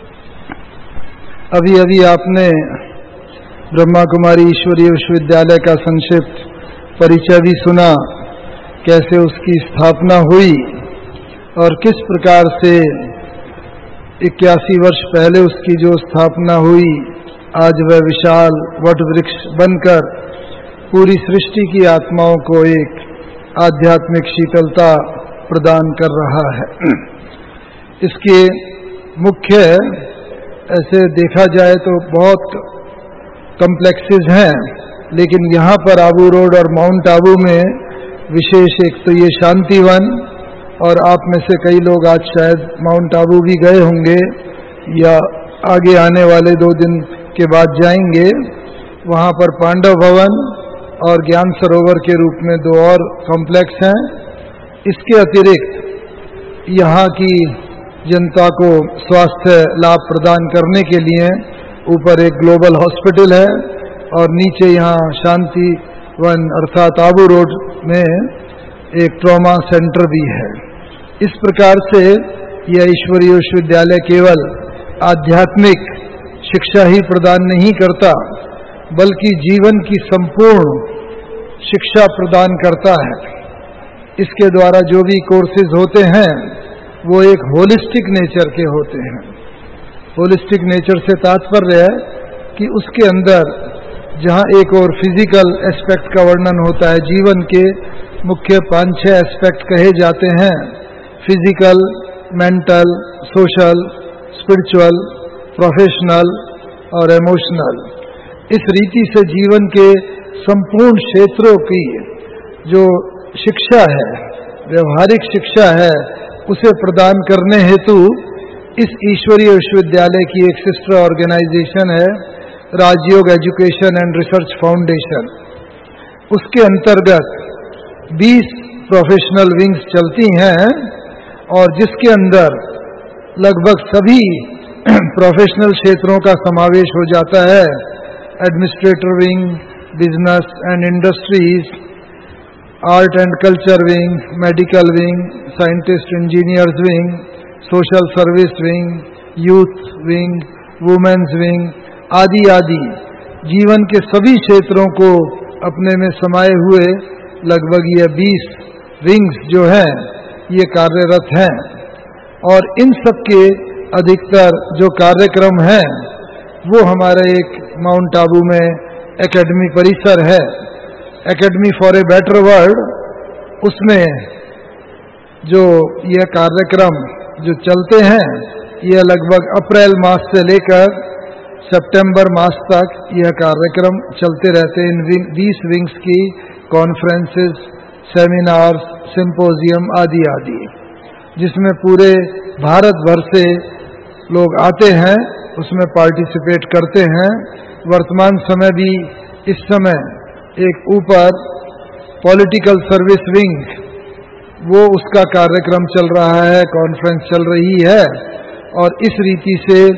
अभी अभी आपने ब्रह्मा कुमारी ईश्वरीय विश्वविद्यालय का संक्षिप्त परिचय भी सुना, कैसे उसकी स्थापना हुई और किस प्रकार से 81 वर्ष पहले उसकी जो स्थापना हुई, आज वह विशाल वट वृक्ष बनकर पूरी सृष्टि की आत्माओं को एक आध्यात्मिक शीतलता प्रदान कर रहा है। इसके मुख्य ऐसे देखा जाए तो बहुत कॉम्प्लेक्सेस हैं, लेकिन यहाँ पर आबू रोड और माउंट आबू में विशेष एक तो ये शांतिवन, और आप में से कई लोग आज शायद माउंट आबू भी गए होंगे या आगे आने वाले 2 दिन के बाद जाएंगे। वहाँ पर पांडव भवन और ज्ञान सरोवर के रूप में 2 और कॉम्प्लेक्स हैं। इसके अतिरिक्त यहाँ की जनता को स्वास्थ्य लाभ प्रदान करने के लिए ऊपर एक ग्लोबल हॉस्पिटल है और नीचे यहाँ शांति वन अर्थात आबू रोड में एक ट्रॉमा सेंटर भी है। इस प्रकार से यह ईश्वरीय विश्वविद्यालय केवल आध्यात्मिक शिक्षा ही प्रदान नहीं करता, बल्कि जीवन की संपूर्ण शिक्षा प्रदान करता है। इसके द्वारा जो भी कोर्सेज होते हैं वो एक होलिस्टिक नेचर के होते हैं। होलिस्टिक नेचर से तात्पर्य है कि उसके अंदर जहाँ एक और फिजिकल एस्पेक्ट का वर्णन होता है, जीवन के मुख्य 5-6 एस्पेक्ट कहे जाते हैं, physical, mental, social, spiritual, professional और इमोशनल। इस रीति से जीवन के संपूर्ण क्षेत्रों की जो शिक्षा है, व्यवहारिक शिक्षा है, उसे प्रदान करने हेतु इस ईश्वरीय विश्वविद्यालय की एक सिस्टर ऑर्गेनाइजेशन है Rajyog education and research foundation. उसके अंतर्गत 20 प्रोफेशनल विंग्स चलती हैं और जिसके अंदर लगभग सभी प्रोफेशनल क्षेत्रों का समावेश हो जाता है। Administrator wing, business and industries, art and culture wing, medical wing, scientist engineers wing, social service wing, youth wing, women's wing आदि आदि जीवन के सभी क्षेत्रों को अपने में समाये हुए लगभग ये 20 विंग्स जो हैं ये कार्यरत हैं। और इन सब के अधिकतर जो कार्यक्रम हैं वो हमारे एक माउंट आबू में एकेडमी परिसर है, academy for a better world. उसमें जो यह कार्यक्रम जो चलते हैं यह लगभग अप्रैल मास से लेकर सितंबर मास तक यह कार्यक्रम चलते रहते हैं। इन 20 विंग्स की कॉन्फ्रेंसेस, सेमिनार्स, सिंपोजियम आदि आदि, जिसमें पूरे भारत भर से लोग आते हैं, उसमें पार्टिसिपेट करते हैं। वर्तमान समय भी इस समय एक ऊपर पॉलिटिकल सर्विस विंग वो उसका कार्यक्रम चल रहा है, कॉन्फ्रेंस चल रही है। और इस रीति से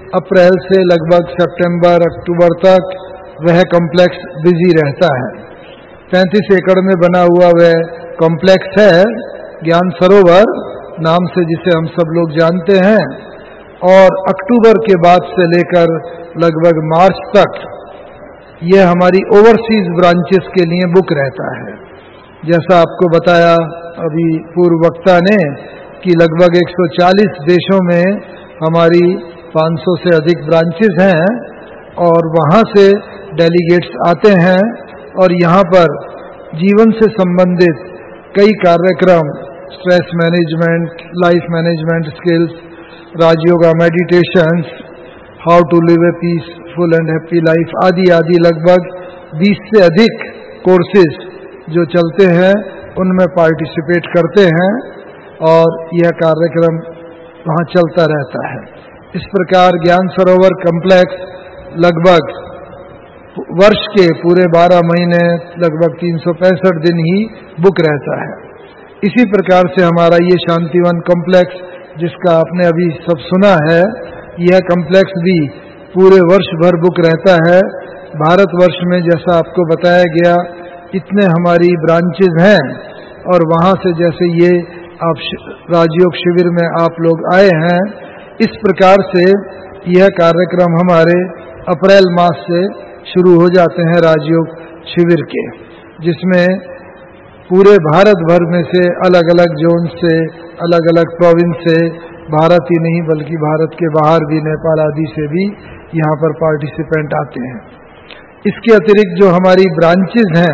अप्रैल से लगभग सितंबर अक्टूबर तक वह कॉम्प्लेक्स बिजी रहता है। 35 एकड़ में बना हुआ वह कॉम्प्लेक्स है ज्ञान सरोवर नाम से, जिसे हम सब लोग जानते हैं, और अक्टूबर के बाद से लेकर लगभग मार्च तक यह हमारी ओवरसीज ब्रांचेस के लिए बुक रहता है। जैसा आपको बताया अभी पूर्व वक्ता ने कि लगभग 140 देशों में हमारी 500 से अधिक ब्रांचेस हैं और वहाँ से डेलीगेट्स आते हैं और यहाँ पर जीवन से संबंधित कई कार्यक्रम, stress management, life management skills, Rajyoga meditations, how to live a peaceful and happy life आदि आदि लगभग 20 से अधिक कोर्सेज जो चलते हैं उनमें पार्टिसिपेट करते हैं और यह कार्यक्रम वहाँ चलता रहता है। इस प्रकार ज्ञान सरोवर कॉम्प्लेक्स लगभग वर्ष के पूरे 12 महीने लगभग 365 दिन ही बुक रहता है। इसी प्रकार से हमारा ये शांतिवन कॉम्प्लेक्स जिसका आपने अभी सब सुना है, यह कॉम्प्लेक्स भी पूरे वर्ष भर बुक रहता है। भारतवर्ष में जैसा आपको बताया गया इतने हमारी ब्रांचेज हैं और वहाँ से जैसे ये आप राजयोग शिविर में आप लोग आए हैं, इस प्रकार से यह कार्यक्रम हमारे अप्रैल मास से शुरू हो जाते हैं राजयोग शिविर के, जिसमें पूरे भारत भर में से अलग अलग जोन से, अलग अलग प्रोविंस से, भारत ही नहीं बल्कि भारत के बाहर भी, नेपाल आदि से भी यहाँ पर पार्टिसिपेंट आते हैं। इसके अतिरिक्त जो हमारी ब्रांचेज हैं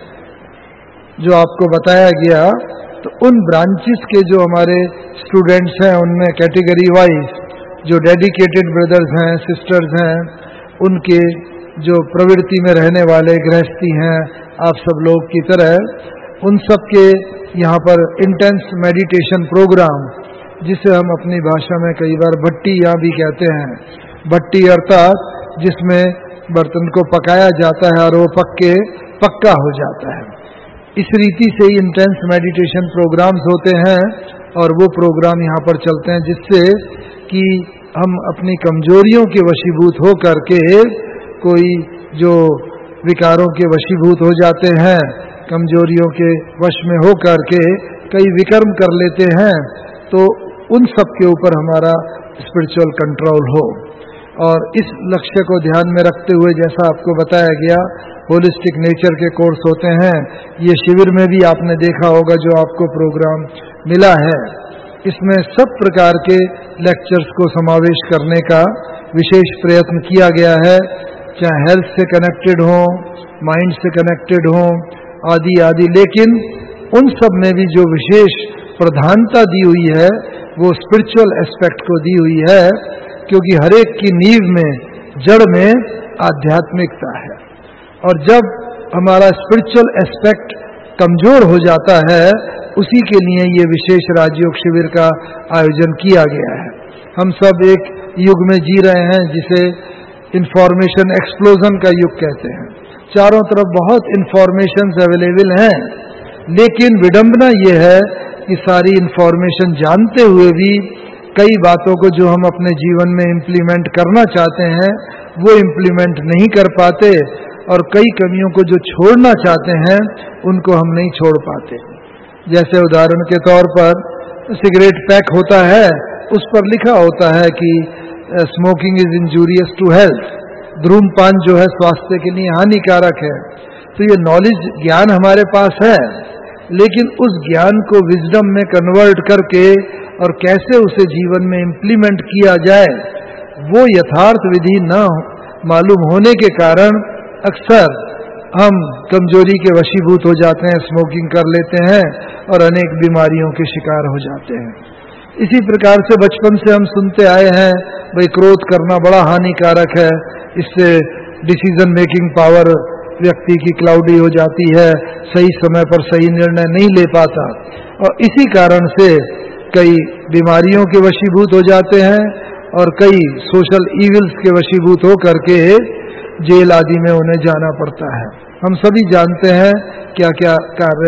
जो आपको बताया गया, तो उन ब्रांचेस के जो हमारे स्टूडेंट्स हैं उनमें कैटेगरी वाइज जो डेडिकेटेड ब्रदर्स हैं, सिस्टर्स हैं, उनके जो प्रवृत्ति में रहने वाले गृहस्थी हैं आप सब लोग की तरह, उन सब के यहाँ पर इंटेंस मेडिटेशन प्रोग्राम, जिसे हम अपनी भाषा में कई बार भट्टी यहाँ भी कहते हैं, भट्टी अर्थात जिसमें बर्तन को पकाया जाता है और वो पक्का हो जाता है। इस रीति से ही इंटेंस मेडिटेशन प्रोग्राम्स होते हैं और वो प्रोग्राम यहाँ पर चलते हैं जिससे कि हम अपनी कमजोरियों के वशीभूत हो करके, कोई जो विकारों के वशीभूत हो जाते हैं, कमजोरियों के वश में हो करके कई विकर्म कर लेते हैं, तो उन सब के ऊपर हमारा स्पिरिचुअल कंट्रोल हो। और इस लक्ष्य को ध्यान में रखते हुए जैसा आपको बताया गया होलिस्टिक नेचर के कोर्स होते हैं। ये शिविर में भी आपने देखा होगा जो आपको प्रोग्राम मिला है, इसमें सब प्रकार के लेक्चर्स को समावेश करने का विशेष प्रयत्न किया गया है, चाहे हेल्थ से कनेक्टेड हो, माइंड से कनेक्टेड हो आदि आदि। लेकिन उन सब में भी जो विशेष प्रधानता दी हुई है वो स्पिरिचुअल एस्पेक्ट को दी हुई है, क्योंकि हर एक की नींव में, जड़ में आध्यात्मिकता है। और जब हमारा स्पिरिचुअल एस्पेक्ट कमजोर हो जाता है, उसी के लिए ये विशेष राजयोग शिविर का आयोजन किया गया है। हम सब एक युग में जी रहे हैं जिसे इंफॉर्मेशन एक्सप्लोजन का युग कहते हैं। चारों तरफ बहुत इंफॉर्मेशंस अवेलेबल हैं, लेकिन विडंबना ये है कि सारी इंफॉर्मेशन जानते हुए भी कई बातों को जो हम अपने जीवन में इम्प्लीमेंट करना चाहते हैं वो इम्प्लीमेंट नहीं कर पाते, और कई कमियों को जो छोड़ना चाहते हैं उनको हम नहीं छोड़ पाते। जैसे उदाहरण के तौर पर सिगरेट पैक होता है, उस पर लिखा होता है कि smoking is injurious to health, धूम्रपान जो है स्वास्थ्य के लिए हानिकारक है। तो ये नॉलेज ज्ञान हमारे पास है, लेकिन उस ज्ञान को विजडम में कन्वर्ट करके और कैसे उसे जीवन में इम्प्लीमेंट किया जाए, वो यथार्थ विधि न मालूम होने के कारण अक्सर हम कमजोरी के वशीभूत हो जाते हैं, स्मोकिंग कर लेते हैं और अनेक बीमारियों के शिकार हो जाते हैं। इसी प्रकार से बचपन से हम सुनते आए हैं भाई क्रोध करना बड़ा हानिकारक है, इससे डिसीजन मेकिंग पावर व्यक्ति की क्लाउडी हो जाती है, सही समय पर सही निर्णय नहीं ले पाता, और इसी कारण से कई बीमारियों के वशीभूत हो जाते हैं और कई सोशल इविल्स के वशीभूत हो करके जेल आदि में उन्हें जाना पड़ता है। हम सभी जानते हैं क्या क्या कार्य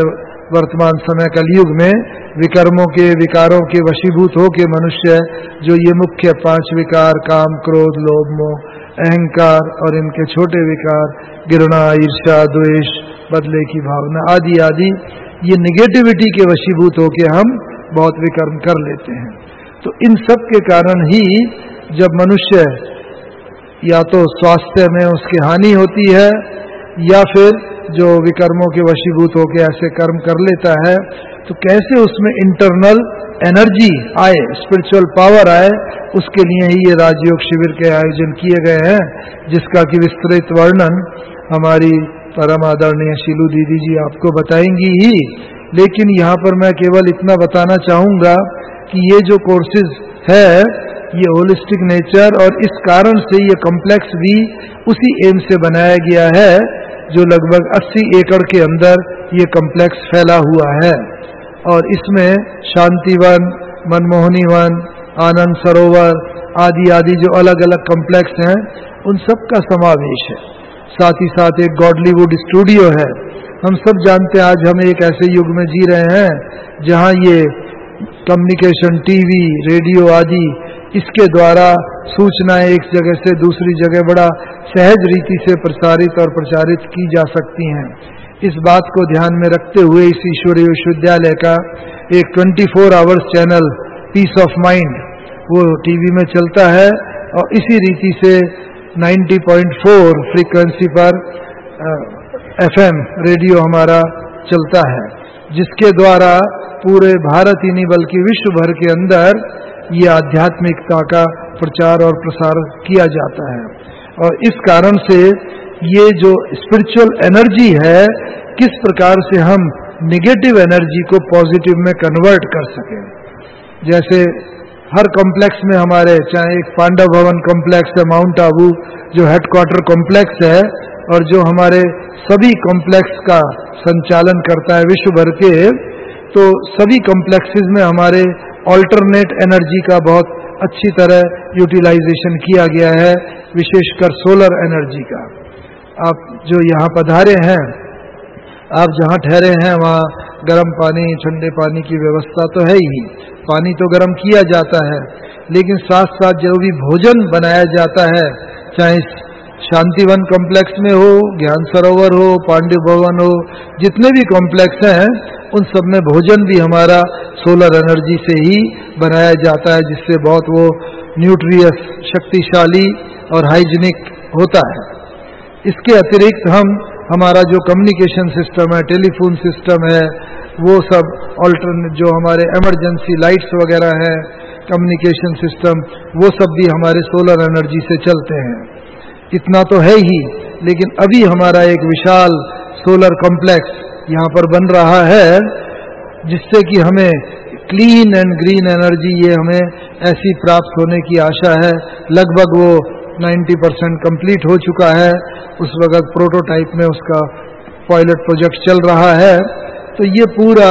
वर्तमान समय कलयुग में विकर्मों के विकारों के वशीभूत हो के मनुष्य जो ये मुख्य 5 विकार काम क्रोध लोभ मोह अहंकार और इनके छोटे विकार घृणा ईर्ष्या द्वेष बदले की भावना आदि आदि ये निगेटिविटी के वशीभूत होके हम बहुत विकर्म कर लेते हैं। तो इन सब के कारण ही जब मनुष्य या तो स्वास्थ्य में उसकी हानि होती है या फिर जो विकर्मों के वशीभूत होकर ऐसे कर्म कर लेता है, तो कैसे उसमें इंटरनल एनर्जी आए, स्पिरिचुअल पावर आए, उसके लिए ही ये राजयोग शिविर के आयोजन किए गए हैं, जिसका कि विस्तृत वर्णन हमारी परम आदरणीय शीलू दीदी जी आपको बताएंगी ही। लेकिन यहाँ पर मैं केवल इतना बताना चाहूँगा कि ये जो कोर्सेज है ये होलिस्टिक नेचर और इस कारण से ये कॉम्प्लेक्स भी उसी एम से बनाया गया है जो लगभग 80 एकड़ के अंदर ये कॉम्प्लेक्स फैला हुआ है। और इसमें शांतिवन, मनमोहनी वन, आनंद सरोवर आदि आदि जो अलग अलग कॉम्प्लेक्स हैं उन सब का समावेश है। साथ ही साथ एक गॉडलीवुड स्टूडियो है। हम सब जानते हैं आज हम एक ऐसे युग में जी रहे हैं जहाँ ये कम्युनिकेशन, टीवी, रेडियो आदि इसके द्वारा सूचनाएं एक जगह से दूसरी जगह बड़ा सहज रीति से प्रसारित और प्रचारित की जा सकती हैं। इस बात को ध्यान में रखते हुए इस ईश्वरीय विश्वविद्यालय का एक 24 hours channel peace of mind वो टीवी में चलता है और इसी रीति से 90.4 फ्रीक्वेंसी पर FM रेडियो हमारा चलता है, जिसके द्वारा पूरे भारत ही नहीं बल्कि विश्व भर के अंदर ये आध्यात्मिकता का प्रचार और प्रसार किया जाता है। और इस कारण से ये जो स्पिरिचुअल एनर्जी है किस प्रकार से हम निगेटिव एनर्जी को पॉजिटिव में कन्वर्ट कर सकें। जैसे हर कॉम्प्लेक्स में हमारे, चाहे एक पांडव भवन कॉम्प्लेक्स है माउंट आबू जो हेडक्वार्टर कॉम्प्लेक्स है और जो हमारे सभी कॉम्प्लेक्स का संचालन करता है विश्व भर के, तो सभी कॉम्प्लेक्सेस में हमारे ऑल्टरनेट एनर्जी का बहुत अच्छी तरह यूटिलाइजेशन किया गया है, विशेषकर सोलर एनर्जी का। आप जो यहाँ पधारे हैं, आप जहाँ ठहरे हैं वहाँ गर्म पानी ठंडे पानी की व्यवस्था तो है ही, पानी तो गर्म किया जाता है, लेकिन साथ साथ जो भी भोजन बनाया जाता है, चाहे शांतिवन कॉम्प्लेक्स में हो, ज्ञान सरोवर हो, पांडव भवन हो, जितने भी कॉम्प्लेक्स हैं उन सब में भोजन भी हमारा सोलर एनर्जी से ही बनाया जाता है, जिससे बहुत वो न्यूट्रियस, शक्तिशाली और हाइजीनिक होता है। इसके अतिरिक्त हमारा जो कम्युनिकेशन सिस्टम है, टेलीफोन सिस्टम है, वो सब ऑल्टरनेट जो हमारे इमरजेंसी लाइट्स वगैरह हैं, कम्युनिकेशन सिस्टम, वो सब भी हमारे सोलर एनर्जी से चलते हैं। इतना तो है ही, लेकिन अभी हमारा एक विशाल सोलर कॉम्प्लेक्स यहाँ पर बन रहा है, जिससे कि हमें क्लीन एंड ग्रीन एनर्जी ये हमें ऐसी प्राप्त होने की आशा है। लगभग वो 90% कंप्लीट हो चुका है। उस वक्त प्रोटोटाइप में उसका पायलट प्रोजेक्ट चल रहा है। तो ये पूरा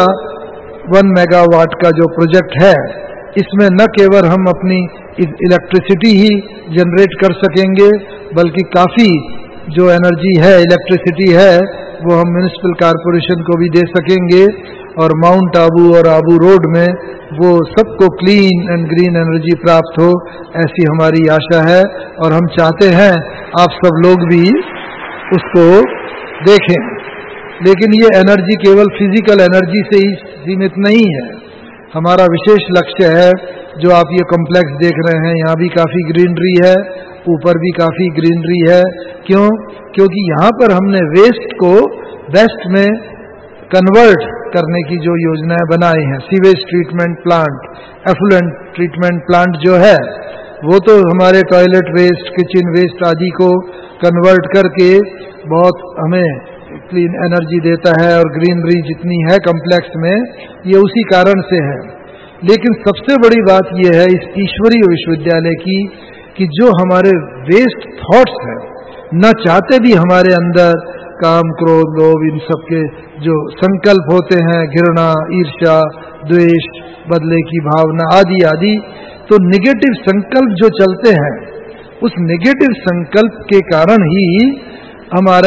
1 मेगावाट का जो प्रोजेक्ट है, इसमें न केवल हम अपनी इलेक्ट्रिसिटी ही जनरेट कर सकेंगे, बल्कि काफ़ी जो एनर्जी है, इलेक्ट्रिसिटी है, वो हम म्यूनिसिपल कॉरपोरेशन को भी दे सकेंगे और माउंट आबू और आबू रोड में वो सबको क्लीन एंड ग्रीन एनर्जी प्राप्त हो, ऐसी हमारी आशा है। और हम चाहते हैं आप सब लोग भी उसको देखें। लेकिन ये एनर्जी केवल फिजिकल एनर्जी से ही सीमित नहीं है। हमारा विशेष लक्ष्य है, जो आप ये कॉम्प्लेक्स देख रहे हैं, यहाँ भी काफ़ी ग्रीनरी है, ऊपर भी काफ़ी ग्रीनरी है। क्यों? क्योंकि यहाँ पर हमने वेस्ट को बेस्ट में कन्वर्ट करने की जो योजनाएं बनाई हैं। Sewage treatment plant, effluent treatment plant जो है, वो तो हमारे टॉयलेट वेस्ट, किचन वेस्ट आदि को कन्वर्ट करके बहुत हमें क्लीन एनर्जी देता है। और ग्रीनरी जितनी है कॉम्प्लेक्स में, ये उसी कारण से है। लेकिन सबसे बड़ी बात यह है इस ईश्वरीय विश्वविद्यालय की कि जो हमारे वेस्ट थॉट्स हैं, न चाहते भी हमारे अंदर काम क्रोध लोभ इन सब के जो संकल्प होते हैं, घृणा ईर्ष्या द्वेष बदले की भावना आदि आदि, तो नेगेटिव संकल्प जो चलते हैं, उस नेगेटिव संकल्प के कारण ही हमारा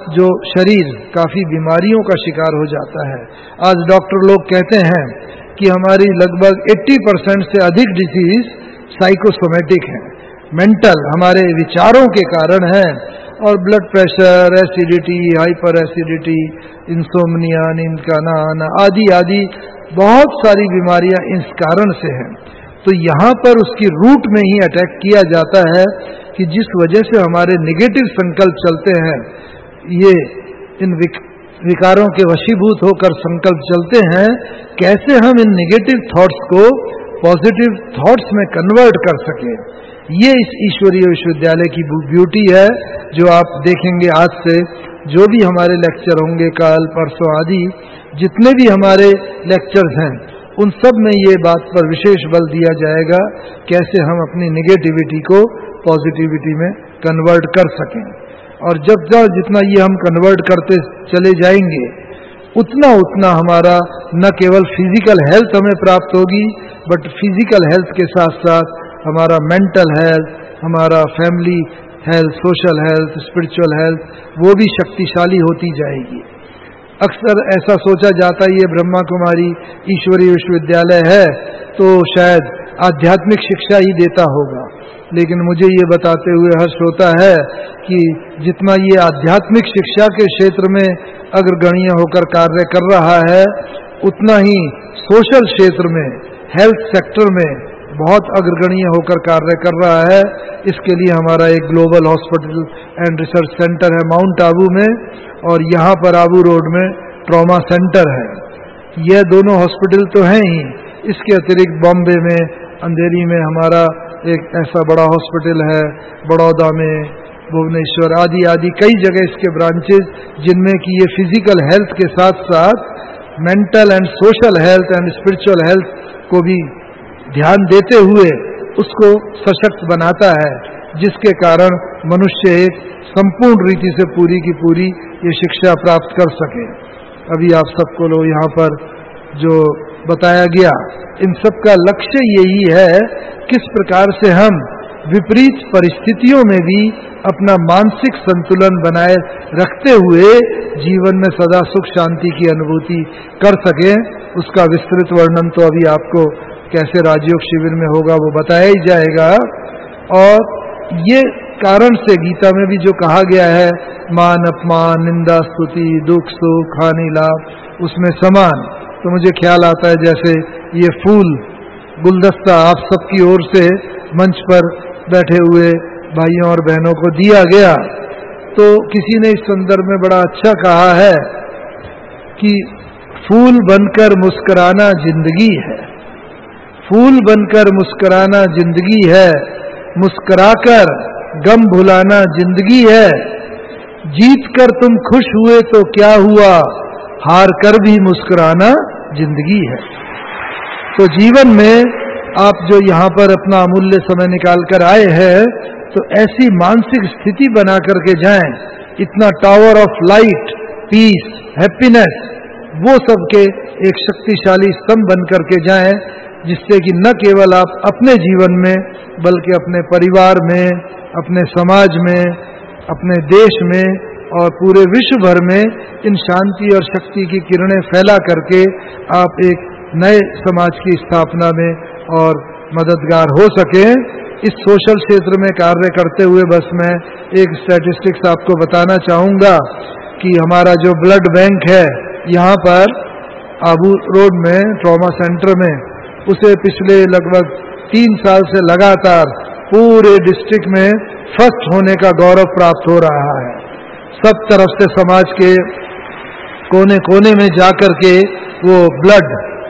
जो शरीर काफी बीमारियों का शिकार हो जाता है। आज डॉक्टर लोग कहते हैं कि हमारी लगभग 80% से अधिक डिसीज साइकोसोमेटिक है, मेंटल, हमारे विचारों के कारण है। और blood pressure, acidity, hyper acidity, insomnia, नींद का ना आना आदि आदि बहुत सारी बीमारियां इस कारण से हैं। तो यहाँ पर उसकी रूट में ही अटैक किया जाता है कि जिस वजह से हमारे नेगेटिव संकल्प चलते हैं, ये इन विकारों के वशीभूत होकर संकल्प चलते हैं, कैसे हम इन नेगेटिव थॉट्स को पॉजिटिव थॉट्स में कन्वर्ट कर सके। ये इस ईश्वरीय विश्वविद्यालय की ब्यूटी है, जो आप देखेंगे आज से जो भी हमारे लेक्चर होंगे, कल परसों आदि जितने भी हमारे लेक्चर्स हैं, उन सब में ये बात पर विशेष बल दिया जाएगा कैसे हम अपनी नेगेटिविटी को पॉजिटिविटी में कन्वर्ट कर सकें। और जब जितना ये हम कन्वर्ट करते चले जाएंगे, उतना उतना हमारा न केवल फिजिकल हेल्थ हमें प्राप्त होगी, बट फिजिकल हेल्थ के साथ साथ हमारा मेंटल हेल्थ, हमारा family health, social health, spiritual health, वो भी शक्तिशाली होती जाएगी। अक्सर ऐसा सोचा जाता है ये ब्रह्मा कुमारी ईश्वरीय विश्वविद्यालय है तो शायद आध्यात्मिक शिक्षा ही देता होगा, लेकिन मुझे ये बताते हुए हर्ष होता है कि जितना ये आध्यात्मिक शिक्षा के क्षेत्र में अग्रगण्य होकर कार्य कर रहा है, उतना ही सोशल क्षेत्र में, हेल्थ सेक्टर में बहुत अग्रगण्य होकर कार्य कर रहा है। इसके लिए हमारा एक global hospital and research centre है माउंट आबू में, और यहाँ पर आबू रोड में ट्रॉमा सेंटर है। यह दोनों हॉस्पिटल तो हैं ही, इसके अतिरिक्त बॉम्बे में अंधेरी में हमारा एक ऐसा बड़ा हॉस्पिटल है, बड़ौदा में, भुवनेश्वर आदि आदि कई जगह इसके ब्रांचेस, जिनमें कि ये फिजिकल हेल्थ के साथ साथ mental and social health and spiritual health को भी ध्यान देते हुए उसको सशक्त बनाता है, जिसके कारण मनुष्य एक संपूर्ण रीति से पूरी की पूरी ये शिक्षा प्राप्त कर सके। अभी आप सबको लोग यहाँ पर जो बताया गया, इन सब का लक्ष्य यही है किस प्रकार से हम विपरीत परिस्थितियों में भी अपना मानसिक संतुलन बनाए रखते हुए जीवन में सदा सुख शांति की अनुभूति कर सके। उसका विस्तृत वर्णन तो अभी आपको कैसे राजयोग शिविर में होगा वो बताया ही जाएगा। और ये कारण से गीता में भी जो कहा गया है, मान अपमान, निंदा स्तुति, दुख सुख, हानि लाभ, उसमें समान, तो मुझे ख्याल आता है जैसे ये फूल गुलदस्ता आप सबकी ओर से मंच पर बैठे हुए भाइयों और बहनों को दिया गया, तो किसी ने इस संदर्भ में बड़ा अच्छा कहा है कि फूल बनकर मुस्कुराना जिंदगी है, फूल बनकर मुस्कुराना जिंदगी है, मुस्कुराकर गम भुलाना जिंदगी है, जीत कर तुम खुश हुए तो क्या हुआ, हार कर भी मुस्कुराना जिंदगी है। तो जीवन में आप जो यहाँ पर अपना अमूल्य समय निकाल कर आए हैं, तो ऐसी मानसिक स्थिति बना करके जाएं, इतना tower of light, peace, happiness, वो सबके एक शक्तिशाली स्तंभ बन करके जाएं, जिससे कि न केवल आप अपने जीवन में बल्कि अपने परिवार में, अपने समाज में, अपने देश में और पूरे विश्व भर में इन शांति और शक्ति की किरणें फैला करके आप एक नए समाज की स्थापना में और मददगार हो सके। इस सोशल क्षेत्र में कार्य करते हुए बस मैं एक स्टैटिस्टिक्स आपको बताना चाहूँगा कि हमारा जो ब्लड बैंक है यहाँ पर आबू रोड में ट्रॉमा सेंटर में, उसे पिछले लगभग 3 साल से लगातार पूरे डिस्ट्रिक्ट में फर्स्ट होने का गौरव प्राप्त हो रहा है। सब तरफ से समाज के कोने कोने में जाकर के वो ब्लड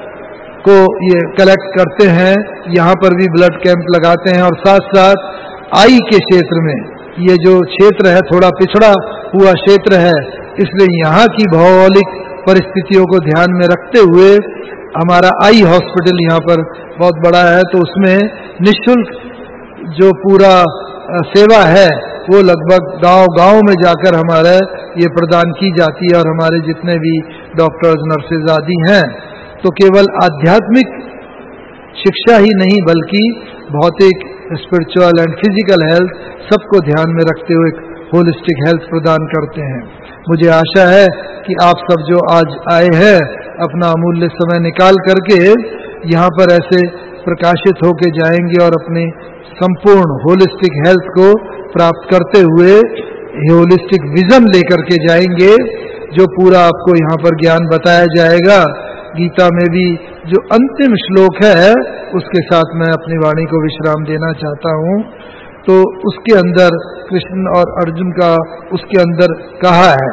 को ये कलेक्ट करते हैं, यहाँ पर भी ब्लड कैंप लगाते हैं, और साथ साथ आई के क्षेत्र में, ये जो क्षेत्र है थोड़ा पिछड़ा हुआ क्षेत्र है, इसलिए यहाँ की भौगोलिक परिस्थितियों को ध्यान में रखते हुए हमारा आई हॉस्पिटल यहाँ पर बहुत बड़ा है, तो उसमें निःशुल्क जो पूरा सेवा है वो लगभग गांव-गांव में जाकर हमारे ये प्रदान की जाती है। और हमारे जितने भी डॉक्टर्स, नर्सेज आदि हैं, तो केवल आध्यात्मिक शिक्षा ही नहीं बल्कि भौतिक, स्पिरिचुअल एंड फिजिकल हेल्थ सबको ध्यान में रखते हुए होलिस्टिक हेल्थ प्रदान करते हैं। मुझे आशा है कि आप सब जो आज आए हैं अपना अमूल्य समय निकाल करके यहाँ पर ऐसे प्रकाशित होके जाएंगे और अपनी संपूर्ण होलिस्टिक हेल्थ को प्राप्त करते हुए होलिस्टिक विजन लेकर के जाएंगे, जो पूरा आपको यहाँ पर ज्ञान बताया जाएगा। गीता में भी जो अंतिम श्लोक है उसके साथ मैं अपनी वाणी को विश्राम देना चाहता हूँ। तो उसके अंदर कृष्ण और अर्जुन का उसके अंदर कहा है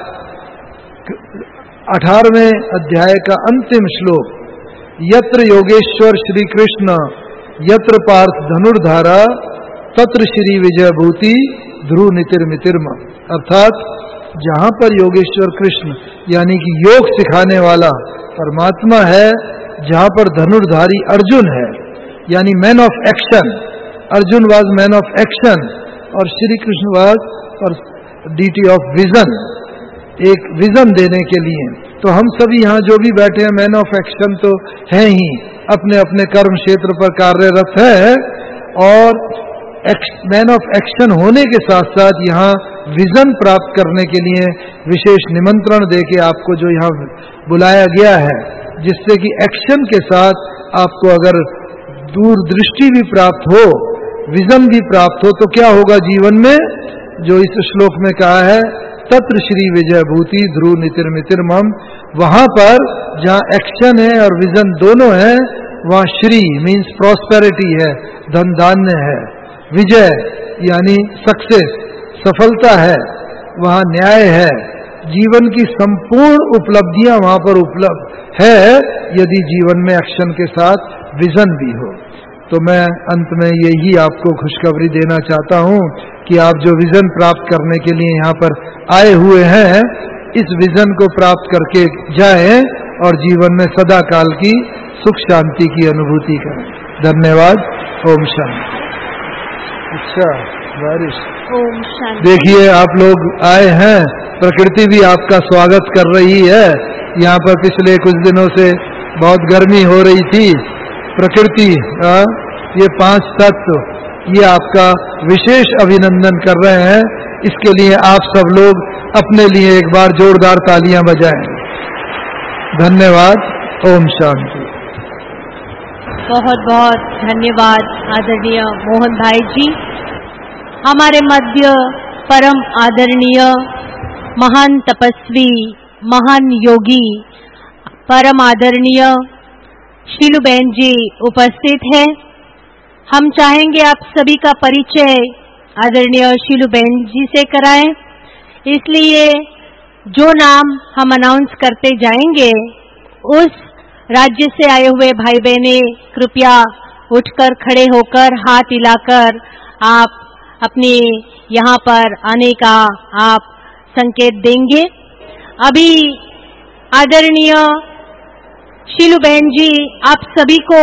18वें अध्याय का अंतिम श्लोक, यत्र योगेश्वर श्री कृष्ण यत्र पार्थ धनुर्धारा तत्र श्री विजय भूति ध्रुव नितिर्मितिर्म। अर्थात जहाँ पर योगेश्वर कृष्ण यानी कि योग सिखाने वाला परमात्मा है, जहाँ पर धनुर्धारी अर्जुन है यानी man of action, Arjun was man of action और श्री कृष्ण वाज और डीटी ऑफ विजन, एक विजन देने के लिए। तो हम सभी यहाँ जो भी बैठे हैं मैन ऑफ एक्शन तो हैं ही, अपने अपने कर्म क्षेत्र पर कार्यरत है और मैन ऑफ एक्शन होने के साथ साथ यहाँ विजन प्राप्त करने के लिए विशेष निमंत्रण देके आपको जो यहाँ बुलाया गया है, जिससे कि एक्शन के साथ आपको अगर दूरदृष्टि भी प्राप्त हो, विजन भी प्राप्त हो, तो क्या होगा जीवन में, जो इस श्लोक में कहा है तत्र श्री विजय भूति ध्रुव नितिर्मितिर्मम। वहां पर जहाँ एक्शन है और विजन दोनों है, वहाँ श्री मीन्स प्रॉस्पेरिटी है, धन धान्य है, विजय यानी सक्सेस सफलता है, वहाँ न्याय है, जीवन की संपूर्ण उपलब्धियां वहां पर उपलब्ध है यदि जीवन में एक्शन के साथ विजन भी हो। तो मैं अंत में यही आपको खुशखबरी देना चाहता हूं कि आप जो विजन प्राप्त करने के लिए यहाँ पर आए हुए हैं, इस विजन को प्राप्त करके जाएं और जीवन में सदा काल की सुख शांति की अनुभूति करें। धन्यवाद। ओम शांति। अच्छा बारिश, ओम शांति। देखिए आप लोग आए हैं, प्रकृति भी आपका स्वागत कर रही है। यहाँ पर पिछले कुछ दिनों से बहुत गर्मी हो रही थी। प्रकृति ये 5 तत्व ये आपका विशेष अभिनंदन कर रहे हैं। इसके लिए आप सब लोग अपने लिए एक बार जोरदार तालियां बजाएं। धन्यवाद। ओम शांति। बहुत बहुत धन्यवाद आदरणीय मोहन भाई जी। हमारे मध्य परम आदरणीय महान तपस्वी, महान योगी, परम आदरणीय शीलूबेन जी उपस्थित है। हम चाहेंगे आप सभी का परिचय आदरणीय शीलूबेन जी से कराएं। इसलिए जो नाम हम अनाउंस करते जाएंगे, उस राज्य से आए हुए भाई बहने कृपया उठकर खड़े होकर हाथ हिलाकर आप अपने यहाँ पर आने का आप संकेत देंगे। अभी आदरणीय शीलूबेन जी आप सभी को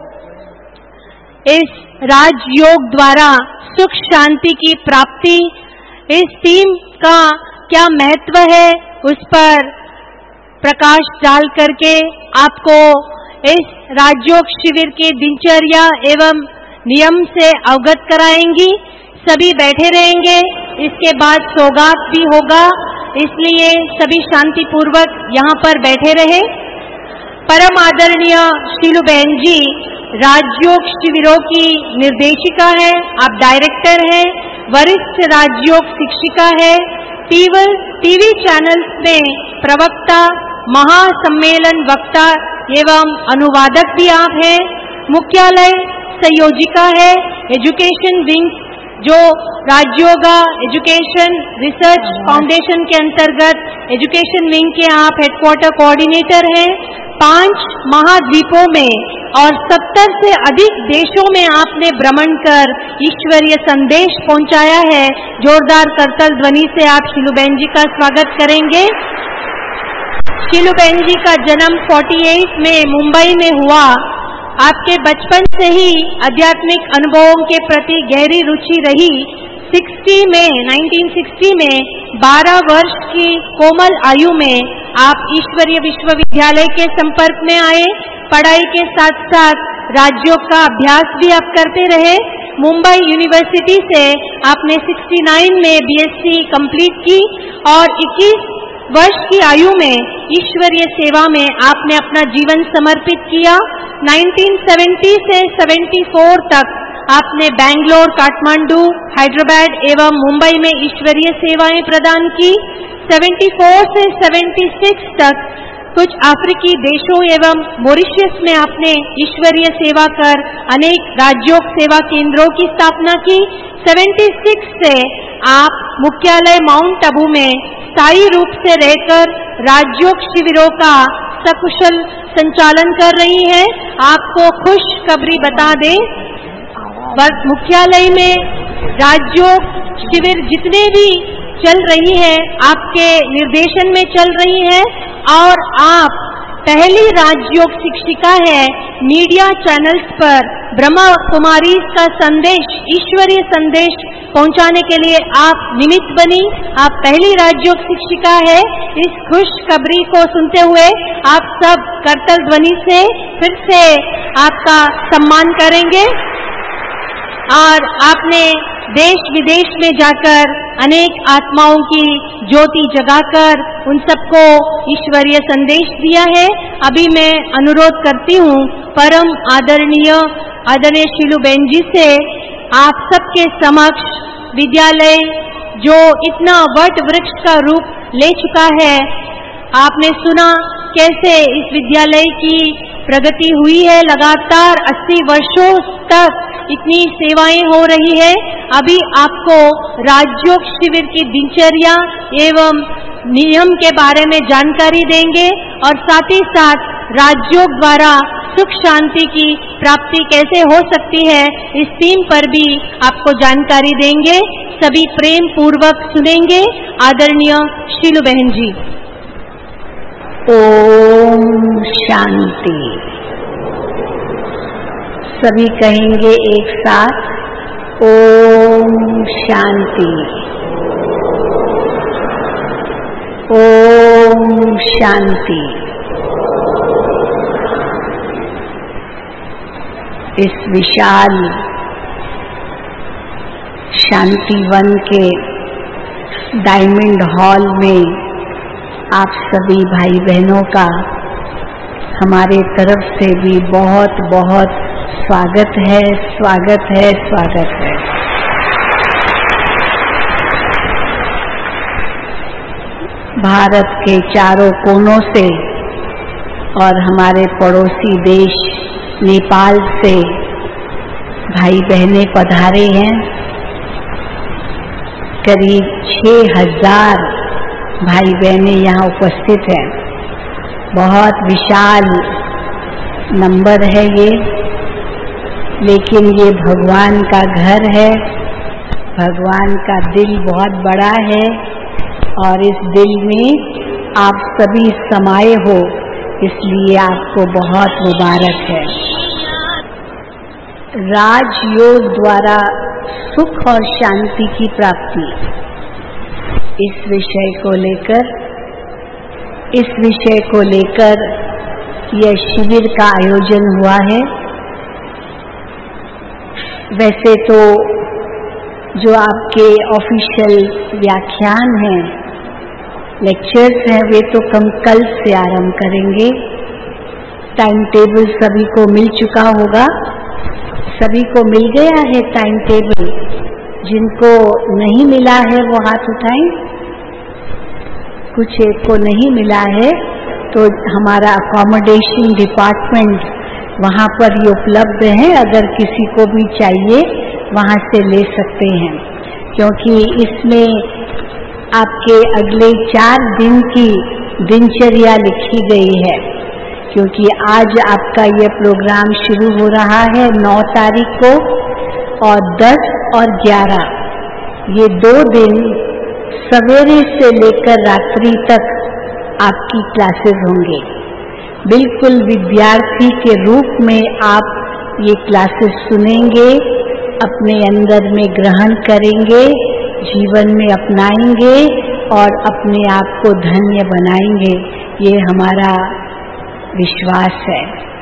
इस राजयोग द्वारा सुख शांति की प्राप्ति, इस थीम का क्या महत्व है उस पर प्रकाश डाल करके आपको इस राजयोग शिविर की दिनचर्या एवं नियम से अवगत कराएंगी। सभी बैठे रहेंगे, इसके बाद सौगात भी होगा, इसलिए सभी शांति पूर्वक यहाँ पर बैठे रहे। परम आदरणीय शीलूबेन जी राजयोग शिविरों की निर्देशिका है, आप डायरेक्टर हैं, वरिष्ठ राजयोग शिक्षिका है, टीवी चैनल्स में प्रवक्ता, महासम्मेलन वक्ता एवं अनुवादक भी आप हैं। मुख्यालय संयोजिका है एजुकेशन विंग, जो राजयोगा एजुकेशन रिसर्च फाउंडेशन के अंतर्गत एजुकेशन विंग के आप हेडक्वार्टर कोऑर्डिनेटर हैं। 5 महाद्वीपों में और 70 से अधिक देशों में आपने भ्रमण कर ईश्वरीय संदेश पहुंचाया है। जोरदार करतल ध्वनि से आप शीलूबेन जी का स्वागत करेंगे। शीलूबेन जी का जन्म 48 में मुंबई में हुआ। आपके बचपन से ही आध्यात्मिक अनुभवों के प्रति गहरी रुचि रही। 1960 में 12 वर्ष की कोमल आयु में आप ईश्वरीय विश्वविद्यालय के संपर्क में आए। पढ़ाई के साथ साथ राज्यों का अभ्यास भी आप करते रहे। मुंबई यूनिवर्सिटी से आपने 69 में बीएससी कंप्लीट की और 21 वर्ष की आयु में ईश्वरीय सेवा में आपने अपना जीवन समर्पित किया। 1970 से 74 तक आपने बैंगलोर, काठमांडू, हैदराबाद एवं मुंबई में ईश्वरीय सेवाएं प्रदान की। 74 से 76 तक कुछ अफ्रीकी देशों एवं मॉरिशस में आपने ईश्वरीय सेवा कर अनेक राजयोग सेवा केंद्रों की स्थापना की। 76 से आप मुख्यालय माउंट आबू में स्थायी रूप से रहकर राजयोग शिविरों का सकुशल संचालन कर रही हैं। आपको खुशखबरी बता दें, मुख्यालय में राजयोग शिविर जितने भी चल रही है आपके निर्देशन में चल रही है और आप पहली राजयोग शिक्षिका है। मीडिया चैनल्स पर ब्रह्मा कुमारी का संदेश, ईश्वरीय संदेश पहुंचाने के लिए आप निमित्त बनी। आप पहली राजयोग शिक्षिका है। इस खुशखबरी को सुनते हुए आप सब करतल ध्वनि से फिर से आपका सम्मान करेंगे। और आपने देश विदेश में जाकर अनेक आत्माओं की ज्योति जगाकर उन सबको ईश्वरीय संदेश दिया है। अभी मैं अनुरोध करती हूँ परम आदरणीय शीलूबेन जी से, आप सबके समक्ष विद्यालय जो इतना वट वृक्ष का रूप ले चुका है, आपने सुना कैसे इस विद्यालय की प्रगति हुई है। लगातार 80 वर्षों तक इतनी सेवाएं हो रही है। अभी आपको राजयोग शिविर की दिनचर्या एवं नियम के बारे में जानकारी देंगे और साथ ही साथ राजयोग द्वारा सुख शांति की प्राप्ति कैसे हो सकती है, इस थीम पर भी आपको जानकारी देंगे। सभी प्रेम पूर्वक सुनेंगे। आदरणीय शीलू बहन जी। ओम शांति। सभी कहेंगे एक साथ, ओम शांति, ओम शांति। इस विशाल शांतिवन के डायमंड हॉल में आप सभी भाई बहनों का हमारे तरफ से भी बहुत बहुत स्वागत है, स्वागत है, स्वागत है। भारत के चारों कोनों से और हमारे पड़ोसी देश नेपाल से भाई बहनें पधारे हैं। करीब 6000 भाई बहनें यहाँ उपस्थित हैं। बहुत विशाल नंबर है ये, लेकिन ये भगवान का घर है। भगवान का दिल बहुत बड़ा है और इस दिल में आप सभी समाये हो, इसलिए आपको बहुत मुबारक है। राजयोग द्वारा सुख और शांति की प्राप्ति, इस विषय को लेकर यह शिविर का आयोजन हुआ है। वैसे तो जो आपके ऑफिशियल व्याख्यान हैं, लेक्चर्स हैं, वे तो कल से आरंभ करेंगे। टाइम टेबल सभी को मिल चुका होगा। सभी को मिल गया है टाइम टेबल? जिनको नहीं मिला है वो हाथ उठाएं। कुछ एक को नहीं मिला है तो हमारा अकोमोडेशन डिपार्टमेंट वहाँ पर ये उपलब्ध है, अगर किसी को भी चाहिए वहाँ से ले सकते हैं, क्योंकि इसमें आपके अगले 4 दिन की दिनचर्या लिखी गई है। क्योंकि आज आपका ये प्रोग्राम शुरू हो रहा है 9 तारीख को और 10 और 11, ये 2 दिन सवेरे से लेकर रात्रि तक आपकी क्लासेस होंगे। बिल्कुल विद्यार्थी के रूप में आप ये क्लासेस सुनेंगे, अपने अंदर में ग्रहण करेंगे, जीवन में अपनाएंगे और अपने आप को धन्य बनाएंगे। ये हमारा विश्वास है।